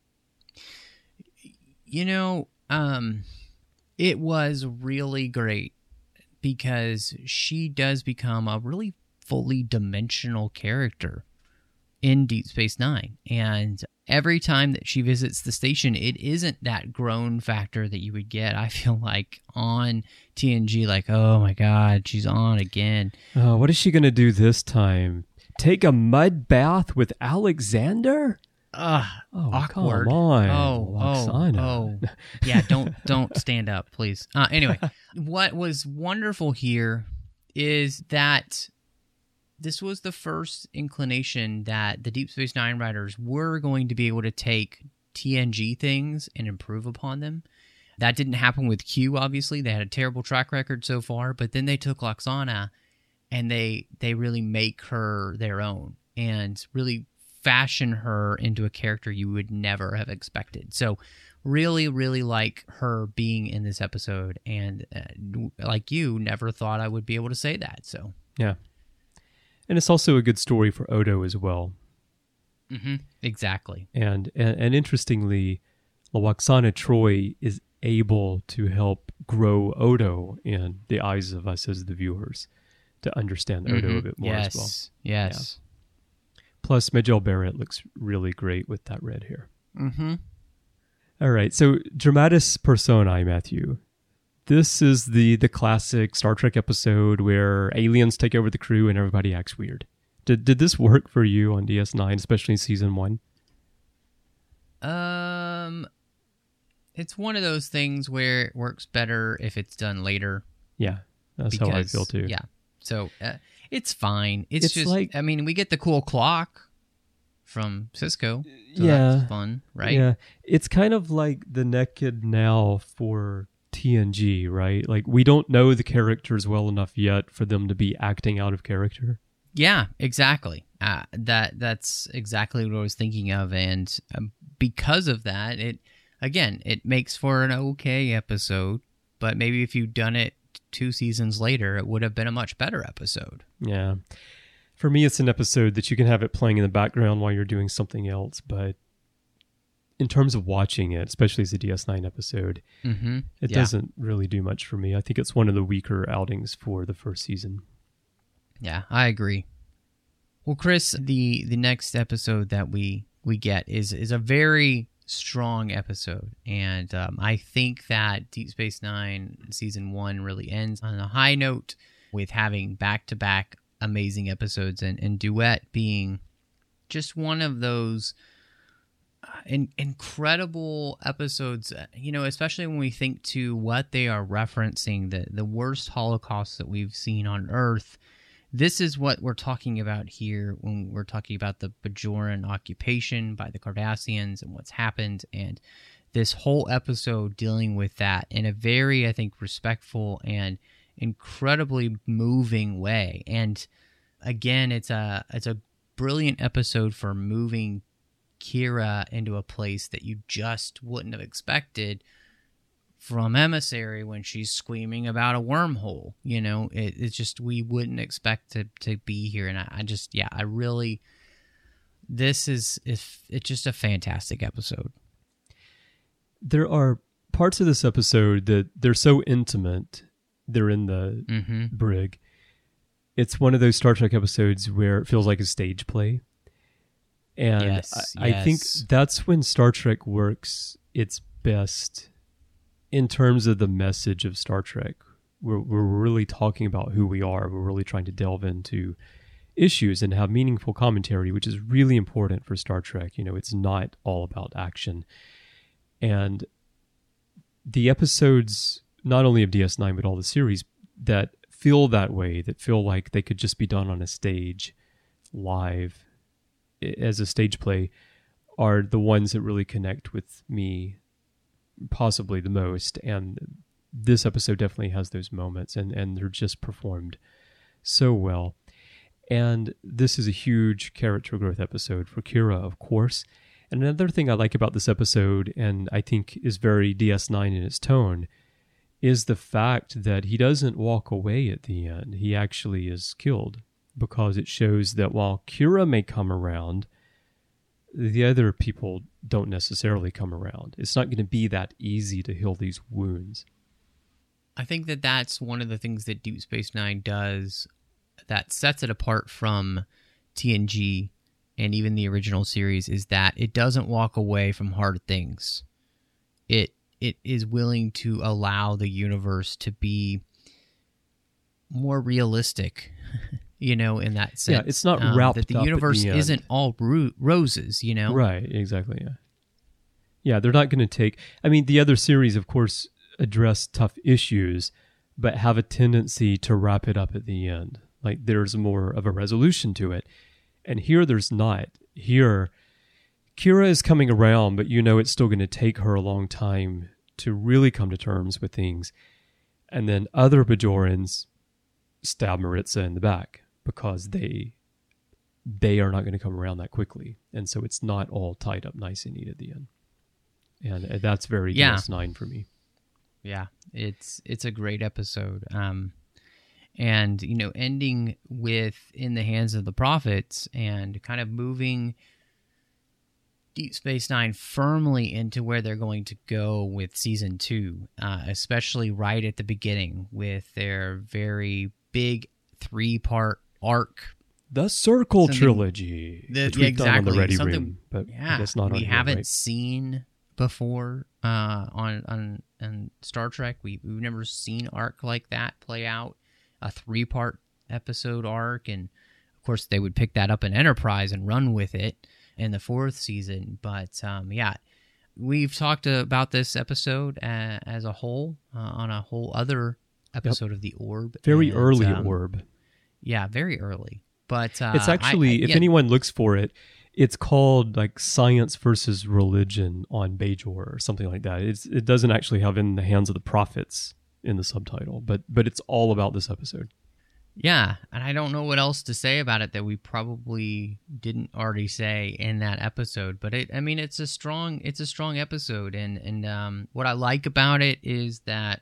It was really great because she does become a really fully dimensional character in Deep Space Nine. And every time that she visits the station, it isn't that groan factor that you would get, I feel like, on TNG. Like, oh my God, she's on again. What is she going to do this time? Take a mud bath with Alexander? Awkward. Come on. Oh. Yeah, don't stand up, please. Anyway, what was wonderful here is that this was the first inclination that the Deep Space Nine writers were going to be able to take TNG things and improve upon them. That didn't happen with Q, obviously. They had a terrible track record so far, but then they took Lwaxana and they really make her their own and really fashion her into a character you would never have expected. So really, really like her being in this episode, and like you, never thought I would be able to say that. So yeah. And it's also a good story for Odo as well. Mm-hmm. Exactly. And interestingly, Lwaxana Troi is able to help grow Odo in the eyes of us as the viewers to understand Odo a bit more as well. Yes. Yeah. Plus, Majel Barrett looks really great with that red hair. Mm-hmm. All right. So, Dramatis Personae, Matthew. This is the classic Star Trek episode where aliens take over the crew and everybody acts weird. Did this work for you on DS9, especially in season 1? It's one of those things where it works better if it's done later. Yeah. That's how I feel too. Yeah. So it's fine. It's just, like, I mean, we get the cool clock from Cisco. So yeah. that's fun, right? Yeah. It's kind of like the Naked Now for TNG, right? Like, we don't know the characters well enough yet for them to be acting out of character. Yeah, exactly. That's exactly what I was thinking of, and because of that, it makes for an okay episode. But maybe if you'd done it 2 seasons later, it would have been a much better episode. Yeah. For me, it's an episode that you can have it playing in the background while you're doing something else. But in terms of watching it, especially as a DS9 episode, it doesn't really do much for me. I think it's one of the weaker outings for the first season. Yeah, I agree. Well, Chris, the next episode that we get is a very strong episode, and I think that Deep Space Nine Season 1 really ends on a high note with having back-to-back amazing episodes, and Duet being just one of those incredible episodes, especially when we think to what they are referencing, the worst Holocaust that we've seen on Earth. This is what we're talking about here when we're talking about the Bajoran occupation by the Cardassians and what's happened, and this whole episode dealing with that in a very, I think, respectful and incredibly moving way. And again, it's a brilliant episode for moving Kira into a place that you just wouldn't have expected from Emissary when she's screaming about a wormhole. It's just, we wouldn't expect to be here. And I really, it's just a fantastic episode. There are parts of this episode that they're so intimate. They're in the brig. It's one of those Star Trek episodes where it feels like a stage play. And I think that's when Star Trek works its best in terms of the message of Star Trek. We're really talking about who we are. We're really trying to delve into issues and have meaningful commentary, which is really important for Star Trek. It's not all about action. And the episodes, not only of DS9, but all the series that feel that way, that feel like they could just be done on a stage live as a stage play, are the ones that really connect with me possibly the most. And this episode definitely has those moments, and they're just performed so well. And this is a huge character growth episode for Kira, of course. And another thing I like about this episode, and I think is very DS9 in its tone, is the fact that he doesn't walk away at the end. He actually is killed, because it shows that while Kira may come around, the other people don't necessarily come around. It's not going to be that easy to heal these wounds. I think that that's one of the things that Deep Space Nine does that sets it apart from TNG and even the original series, is that it doesn't walk away from hard things. It is willing to allow the universe to be more realistic, in that sense. Yeah, it's not wrapped that the up universe at the end. isn't all roses, Right, exactly, yeah. Yeah, they're not going to take... I mean, the other series, of course, address tough issues, but have a tendency to wrap it up at the end. Like, there's more of a resolution to it. And here, there's not. Here, Kira is coming around, but it's still going to take her a long time to really come to terms with things. And then other Bajorans stab Maritza in the back, because they are not going to come around that quickly. And so it's not all tied up nice and neat at the end. And that's very DS9 for me. Yeah, it's a great episode. And, ending with In the Hands of the Prophets and kind of moving Deep Space Nine firmly into where they're going to go with Season 2, especially right at the beginning with their very big 3-part arc. The Circle Trilogy. Which we've done on the Ready Room, but I guess not on we here, haven't right? seen before on Star Trek. We've never seen an arc like that play out, a 3-part episode arc, and of course they would pick that up in Enterprise and run with it in the 4th season. But we've talked about this episode as a whole on a whole other episode of The Orb. Very and, early Orb. Yeah, very early. But it's actually, if anyone looks for it, it's called like Science versus Religion on Bajor or something like that. It doesn't actually have In the Hands of the Prophets in the subtitle, but it's all about this episode. Yeah, and I don't know what else to say about it that we probably didn't already say in that episode. But it's a strong episode, and what I like about it is that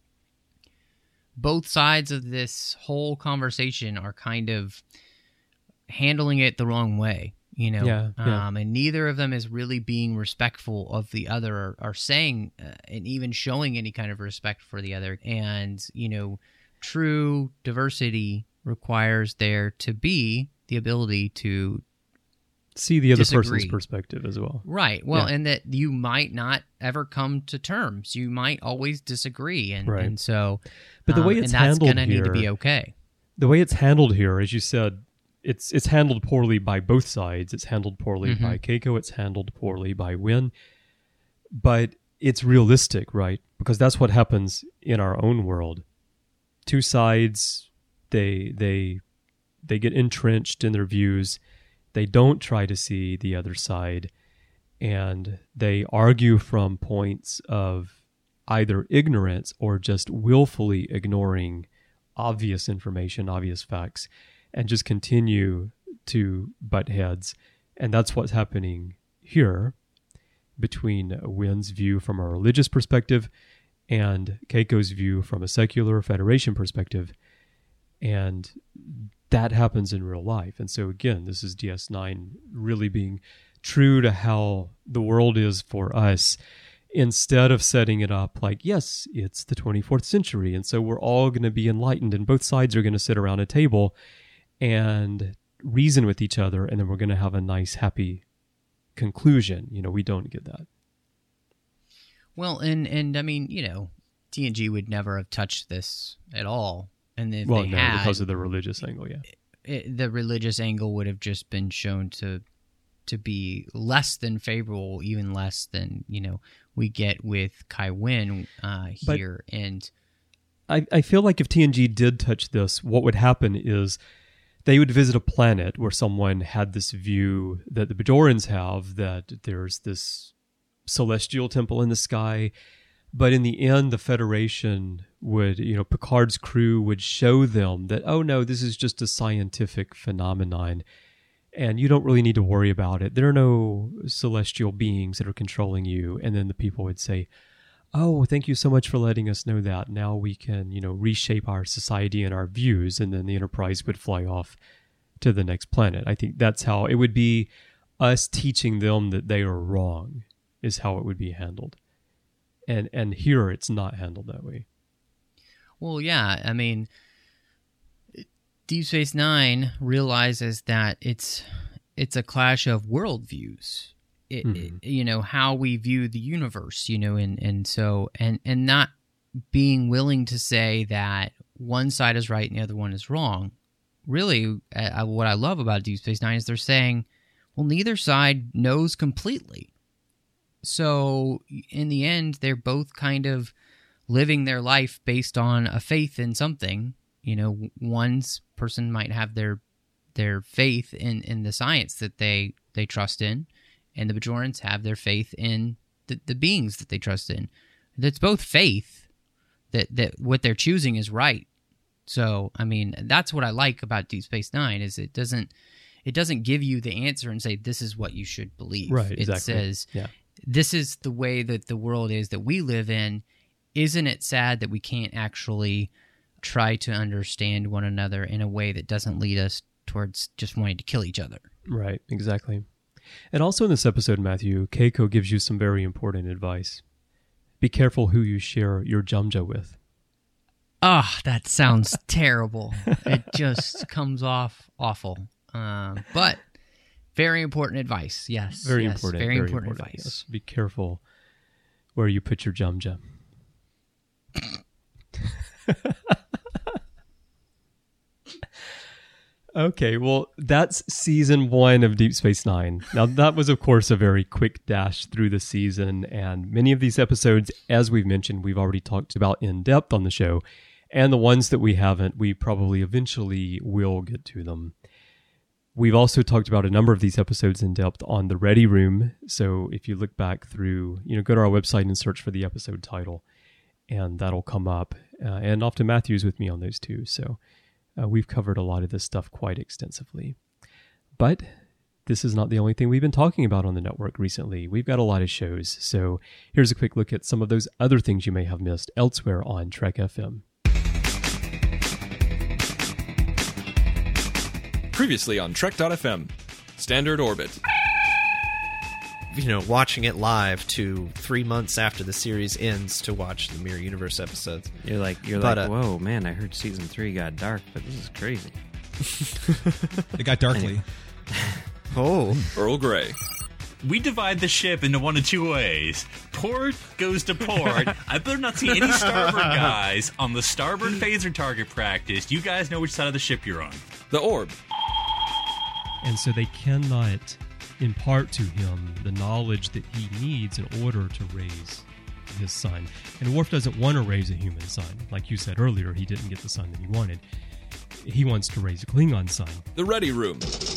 both sides of this whole conversation are kind of handling it the wrong way, you know. Yeah. And neither of them is really being respectful of the other, or saying and even showing any kind of respect for the other. And you know, true diversity requires there to be the ability to see the other disagree. Person's perspective as well. Right. Well, and that you might not ever come to terms. You might always disagree, and so. But the way it's handled that's going to need to be okay. The way it's handled here, as you said, it's handled poorly by both sides. It's handled poorly by Keiko. It's handled poorly by Win. But it's realistic, right? Because that's what happens in our own world. Two sides, they get entrenched in their views. They don't try to see the other side, and they argue from points of either ignorance or just willfully ignoring obvious information, obvious facts, and just continue to butt heads. And that's what's happening here between Win's view from a religious perspective and Keiko's view from a secular Federation perspective. And that happens in real life. And so again, this is DS9 really being true to how the world is for us, instead of setting it up like, yes, it's the 24th century, and so we're all going to be enlightened, and both sides are going to sit around a table and reason with each other, and then we're going to have a nice, happy conclusion. You know, we don't get that. Well, and I mean, you know, TNG would never have touched this at all. And if well, they no, had, because of the religious angle, yeah. The religious angle would have just been shown to be less than favorable, even less than, you know, we get with Kai Wynn here. And I feel like if TNG did touch this, what would happen is they would visit a planet where someone had this view that the Bajorans have, that there's this celestial temple in the sky. But in the end, the Federation would, you know, Picard's crew would show them that, oh no, this is just a scientific phenomenon, and you don't really need to worry about it. There are no celestial beings that are controlling you. And then the people would say, oh, thank you so much for letting us know that. Now we can, you know, reshape our society and our views. And then the Enterprise would fly off to the next planet. I think that's how it would be, us teaching them that they are wrong is how it would be handled. And here it's not handled that way. Well, yeah, I mean, Deep Space Nine realizes that it's a clash of worldviews. You know, how we view the universe, you know, and so not being willing to say that one side is right and the other one is wrong. Really, what I love about Deep Space Nine is they're saying, well, neither side knows completely. So in the end, they're both kind of living their life based on a faith in something. You know, one's person might have their faith in the science that they trust in, and the Bajorans have their faith in the beings that they trust in. It's both faith that what they're choosing is right. So, I mean, that's what I like about Deep Space Nine, is it doesn't give you the answer and say, this is what you should believe. Right, exactly. It says, this is the way that the world is that we live in. Isn't it sad that we can't actually try to understand one another in a way that doesn't lead us towards just wanting to kill each other? Right, exactly. And also in this episode, Matthew, Keiko gives you some very important advice. Be careful who you share your Jamja with. Ah, that sounds terrible. It just comes off awful. But very important advice. Yes. Very important advice. Yes. Be careful where you put your Jamja. Okay, well, that's season 1 of Deep Space Nine. Now, that was, of course, a very quick dash through the season, and many of these episodes, as we've mentioned, we've already talked about in depth on the show, And the ones that we haven't, we probably eventually will get to them. We've also talked about a number of these episodes in depth on the Ready Room. So if you look back through, go to our website and search for the episode title, and that'll come up. And often Matthew's with me on those too. So we've covered a lot of this stuff quite extensively. But this is not the only thing we've been talking about on the network recently. We've got a lot of shows. So here's a quick look at some of those other things you may have missed elsewhere on Trek FM. Previously on Trek.fm, Standard Orbit. Watching it live to 3 months after the series ends to watch the Mirror Universe episodes. You're like, whoa, man, I heard season 3 got dark, but this is crazy. It got darkly. Oh. Earl Grey. We divide the ship into one of two ways. Port goes to port. I better not see any starboard guys on the starboard phaser target practice. You guys know which side of the ship you're on. The Orb. And so they cannot impart to him the knowledge that he needs in order to raise his son. And Worf doesn't want to raise a human son. Like you said earlier, he didn't get the son that he wanted. He wants to raise a Klingon son. The Ready Room.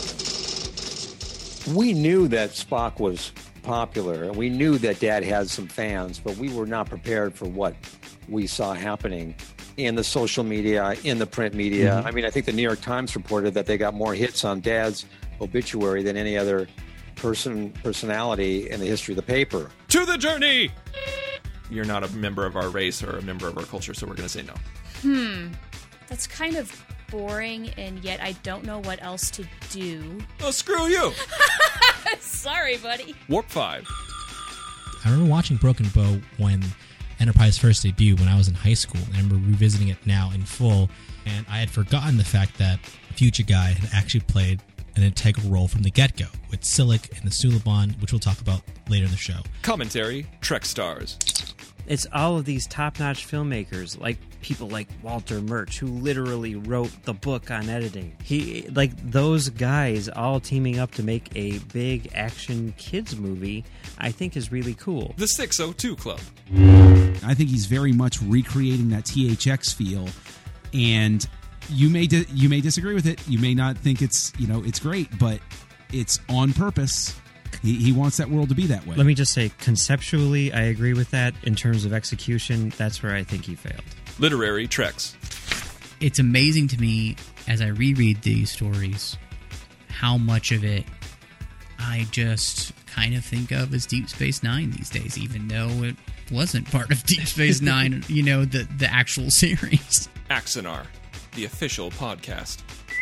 We knew that Spock was popular, and we knew that Dad had some fans, but we were not prepared for what we saw happening in the social media, in the print media. Mm-hmm. I mean, I think the New York Times reported that they got more hits on Dad's obituary than any other personality in the history of the paper. To the journey! You're not a member of our race or a member of our culture, so we're going to say no. That's kind of boring, and yet I don't know what else to do. Oh, screw you! Sorry, buddy. Warp 5. I remember watching Broken Bow when Enterprise first debuted when I was in high school. I remember revisiting it now in full, and I had forgotten the fact that Future Guy had actually played an integral role from the get-go with Silic and the Suliban, which we'll talk about later in the show. Commentary, Trek Stars. It's all of these top-notch filmmakers, like people like Walter Murch, who literally wrote the book on editing. Those guys all teaming up to make a big action kids movie, I think is really cool. The 602 Club. I think he's very much recreating that THX feel, and you may disagree with it. You may not think it's great, but it's on purpose. He wants that world to be that way. Let me just say, conceptually, I agree with that. In terms of execution, that's where I think he failed. Literary Treks. It's amazing to me as I reread these stories how much of it I just kind of think of as Deep Space Nine these days, even though it wasn't part of Deep Space Nine, the actual series. Axanar, the official podcast.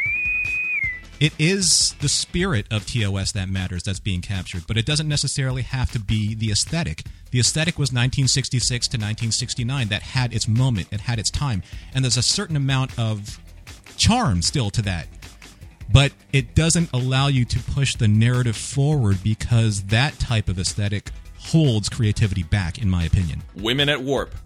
It is the spirit of TOS that matters that's being captured, but it doesn't necessarily have to be the aesthetic. The aesthetic was 1966 to 1969. That had its moment. It had its time. And there's a certain amount of charm still to that. But it doesn't allow you to push the narrative forward because that type of aesthetic holds creativity back, in my opinion. Women at Warp.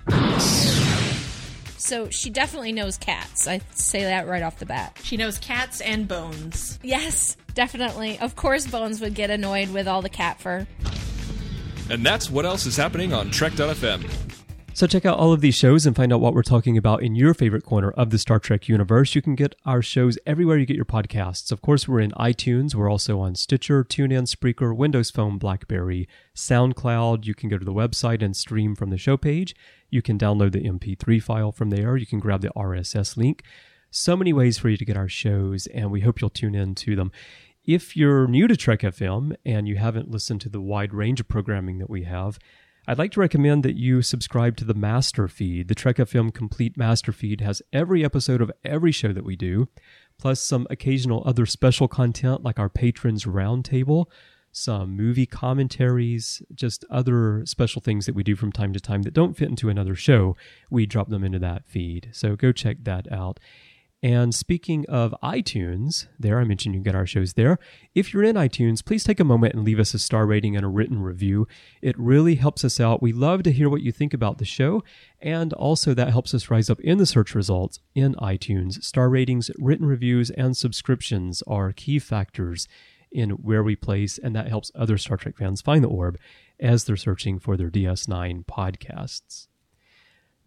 So she definitely knows cats. I say that right off the bat. She knows cats and Bones. Yes, definitely. Of course Bones would get annoyed with all the cat fur. And that's what else is happening on Trek.fm. So check out all of these shows and find out what we're talking about in your favorite corner of the Star Trek universe. You can get our shows everywhere you get your podcasts. Of course, we're in iTunes. We're also on Stitcher, TuneIn, Spreaker, Windows Phone, BlackBerry, SoundCloud. You can go to the website and stream from the show page. You can download the MP3 file from there. You can grab the RSS link. So many ways for you to get our shows, and we hope you'll tune in to them. If you're new to Trek FM and you haven't listened to the wide range of programming that we have, I'd like to recommend that you subscribe to the Master Feed. The Trek FM Complete Master Feed has every episode of every show that we do, plus some occasional other special content like our Patrons Roundtable, some movie commentaries, just other special things that we do from time to time that don't fit into another show. We drop them into that feed. So go check that out. And speaking of iTunes, I mentioned you can get our shows there. If you're in iTunes, please take a moment and leave us a star rating and a written review. It really helps us out. We love to hear what you think about the show, and also that helps us rise up in the search results in iTunes. Star ratings, written reviews, and subscriptions are key factors in where we place, and that helps other Star Trek fans find the Orb as they're searching for their DS9 podcasts.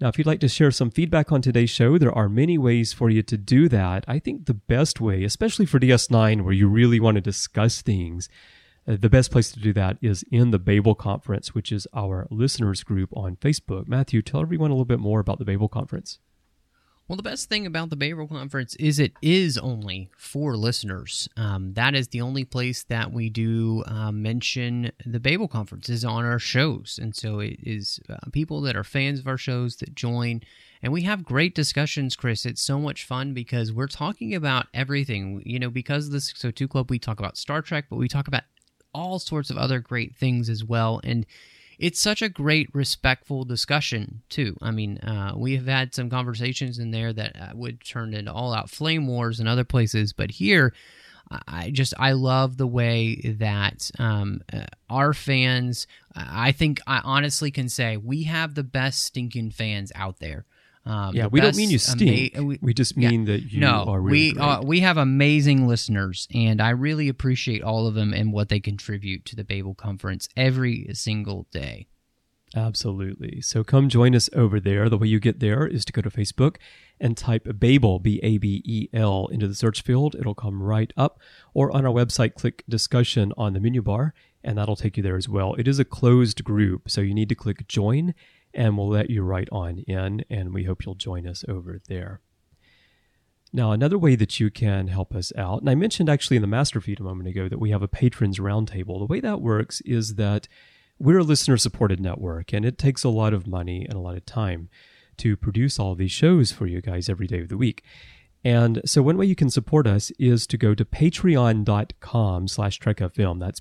Now, if you'd like to share some feedback on today's show, there are many ways for you to do that. I think the best way, especially for DS9, where you really want to discuss things, the best place to do that is in the Babel Conference, which is our listeners group on Facebook. Matthew, tell everyone a little bit more about the Babel Conference. Well, the best thing about the Babel Conference is it is only for listeners. That is the only place that we do mention the Babel Conference is on our shows. And so it is people that are fans of our shows that join. And we have great discussions, Chris. It's so much fun because we're talking about everything. You know, because of the 602 Club, we talk about Star Trek, but we talk about all sorts of other great things as well. And it's such a great, respectful discussion, too. I mean, we have had some conversations in there that would turn into all-out flame wars in other places, but here, I love the way that our fans, I think I honestly can say, we have the best stinking fans out there. We don't mean you stink. We just mean that you are really great. We have amazing listeners, and I really appreciate all of them and what they contribute to the Babel Conference every single day. Absolutely. So come join us over there. The way you get there is to go to Facebook and type Babel, B-A-B-E-L, into the search field. It'll come right up. Or on our website, click Discussion on the menu bar, and that'll take you there as well. It is a closed group, so you need to click Join, and we'll let you right on in, and we hope you'll join us over there. Now, another way that you can help us out, and I mentioned actually in the master feed a moment ago that we have a Patrons Roundtable. The way that works is that we're a listener-supported network, and it takes a lot of money and a lot of time to produce all of these shows for you guys every day of the week. And so one way you can support us is to go to patreon.com/TrekFM. That's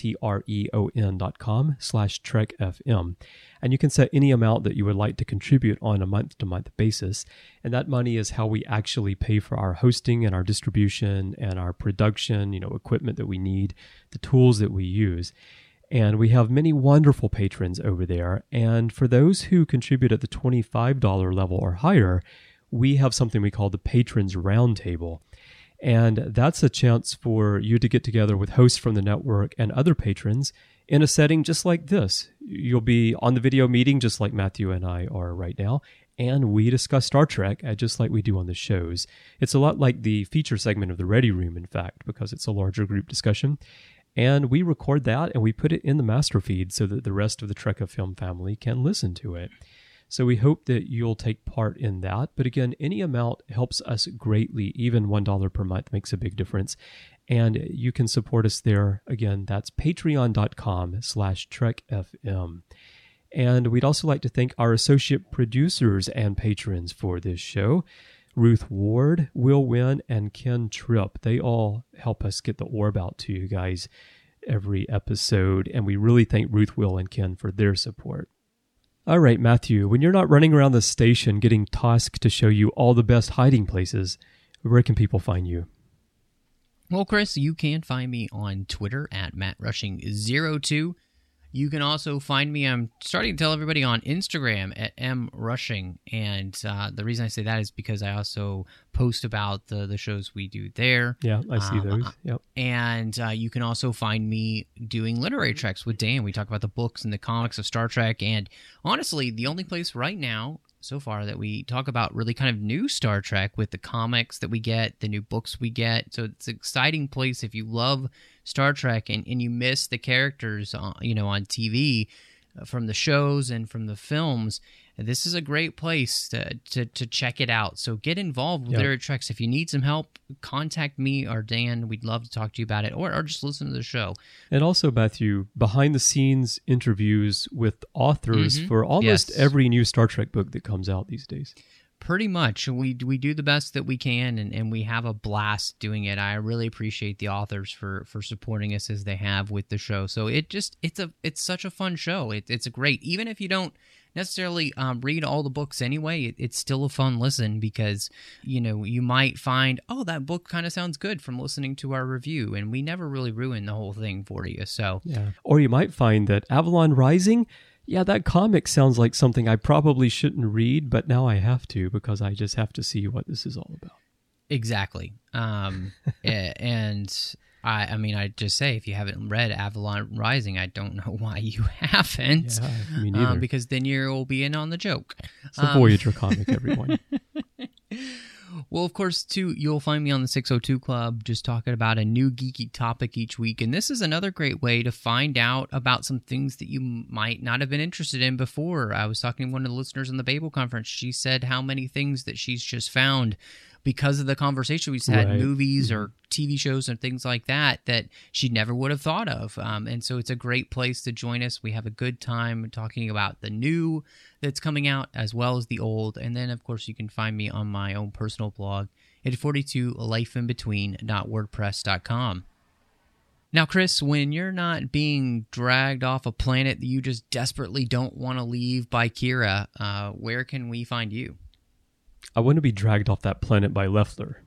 patreon.com/TrekFM. And you can set any amount that you would like to contribute on a month-to-month basis. And that money is how we actually pay for our hosting and our distribution and our production, equipment that we need, the tools that we use. And we have many wonderful patrons over there. And for those who contribute at the $25 level or higher, we have something we call the Patrons Roundtable. And that's a chance for you to get together with hosts from the network and other patrons in a setting just like this. You'll be on the video meeting just like Matthew and I are right now, and we discuss Star Trek just like we do on the shows. It's a lot like the feature segment of the Ready Room, in fact, because it's a larger group discussion. And we record that and we put it in the master feed so that the rest of the Trek FM family can listen to it. So we hope that you'll take part in that. But again, any amount helps us greatly. Even $1 per month makes a big difference. And you can support us there. Again, that's patreon.com/TrekFM. And we'd also like to thank our associate producers and patrons for this show. Ruth Ward, Will Wynn, and Ken Tripp. They all help us get the orb out to you guys every episode. And we really thank Ruth, Will, and Ken for their support. All right, Matthew, when you're not running around the station getting tasked to show you all the best hiding places, where can people find you? Well, Chris, you can find me on Twitter at MattRushing02. You can also find me, I'm starting to tell everybody, on Instagram at mrushing. And the reason I say that is because I also post about the shows we do there. Yeah, I see those. Yep. And you can also find me doing Literary Treks with Dan. We talk about the books and the comics of Star Trek. And honestly, the only place right now so far that we talk about really kind of new Star Trek with the comics that we get, the new books we get. So it's an exciting place if you love Star Trek and you miss the characters on TV from the shows and from the films. This is a great place to check it out. So get involved with Literary Treks. If you need some help, contact me or Dan. We'd love to talk to you about it, or just listen to the show. And also, Matthew, behind-the-scenes interviews with authors for almost every new Star Trek book that comes out these days. Pretty much. We do the best that we can, and we have a blast doing it. I really appreciate the authors for supporting us as they have with the show. So it's such a fun show. It's a great, even if you don't necessarily read all the books anyway, it's still a fun listen because, you might find, oh, that book kind of sounds good from listening to our review, and we never really ruin the whole thing for you. So, yeah. Or you might find that Avalon Rising, yeah, that comic sounds like something I probably shouldn't read, but now I have to because I just have to see what this is all about. Exactly. And I mean, I just say, if you haven't read Avalon Rising, I don't know why you haven't. Yeah, me neither. Because then you'll be in on the joke. It's a Voyager comic, everyone. Well, of course, too, you'll find me on the 602 Club just talking about a new geeky topic each week. And this is another great way to find out about some things that you might not have been interested in before. I was talking to one of the listeners in the Babel conference. She said how many things that she's just found because of the conversation we've had, movies or TV shows and things like that, that she never would have thought of. And so it's a great place to join us. We have a good time talking about the new that's coming out as well as the old. And then, of course, you can find me on my own personal blog at 42lifeinbetween.wordpress.com. Now, Chris, when you're not being dragged off a planet that you just desperately don't want to leave by Kira, where can we find you? I want to be dragged off that planet by Leffler.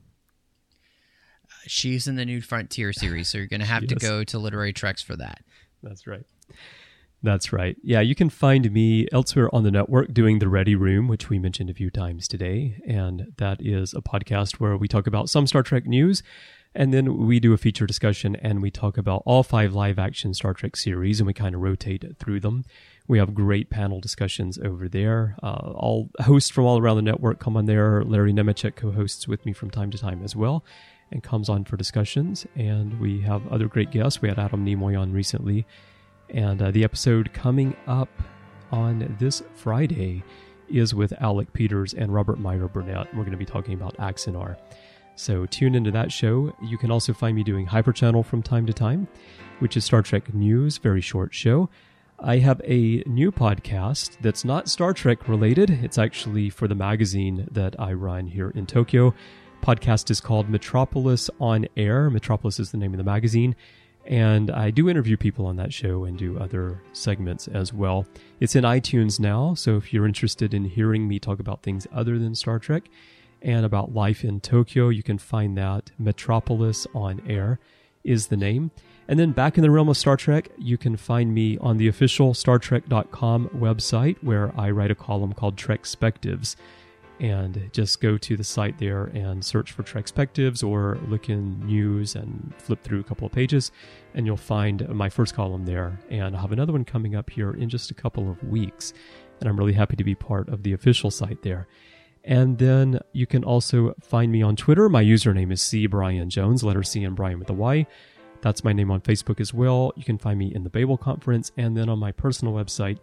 She's in the New Frontier series, so you're going to have to go to Literary Treks for that. That's right. That's right. Yeah, you can find me elsewhere on the network doing The Ready Room, which we mentioned a few times today. And that is a podcast where we talk about some Star Trek news, and then we do a feature discussion, and we talk about all 5 live-action Star Trek series, and we kind of rotate through them. We have great panel discussions over there. All hosts from all around the network come on there. Larry Nemechek co-hosts with me from time to time as well and comes on for discussions. And we have other great guests. We had Adam Nimoy on recently. And the episode coming up on this Friday is with Alec Peters and Robert Meyer Burnett. We're going to be talking about Axanar. So tune into that show. You can also find me doing Hyper Channel from time to time, which is Star Trek news, very short show. I have a new podcast that's not Star Trek related. It's actually for the magazine that I run here in Tokyo. Podcast is called Metropolis on Air. Metropolis is the name of the magazine. And I do interview people on that show and do other segments as well. It's in iTunes now, so if you're interested in hearing me talk about things other than Star Trek and about life in Tokyo, you can find that. Metropolis on Air is the name. And then back in the realm of Star Trek, you can find me on the official StarTrek.com website, where I write a column called Trekspectives. And just go to the site there and search for Trekspectives, or look in news and flip through a couple of pages, and you'll find my first column there. And I'll have another one coming up here in just a couple of weeks. And I'm really happy to be part of the official site there. And then you can also find me on Twitter. My username is C. Brian Jones, letter C and Brian with a Y. That's my name on Facebook as well. You can find me in the Babel Conference, and then on my personal website,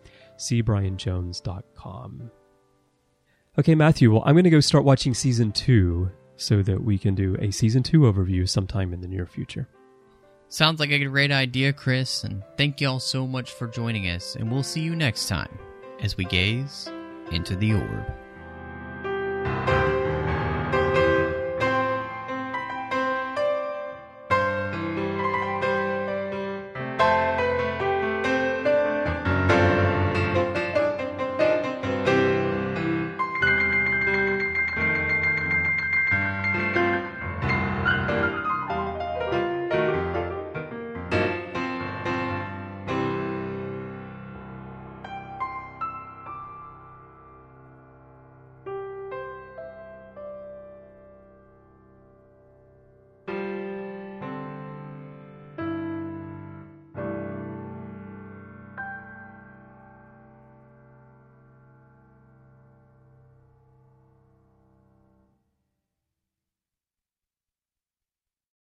cbrianjones.com. Okay, Matthew, well, I'm going to go start watching Season 2 so that we can do a Season 2 overview sometime in the near future. Sounds like a great idea, Chris, and thank you all so much for joining us, and we'll see you next time as we gaze into the orb.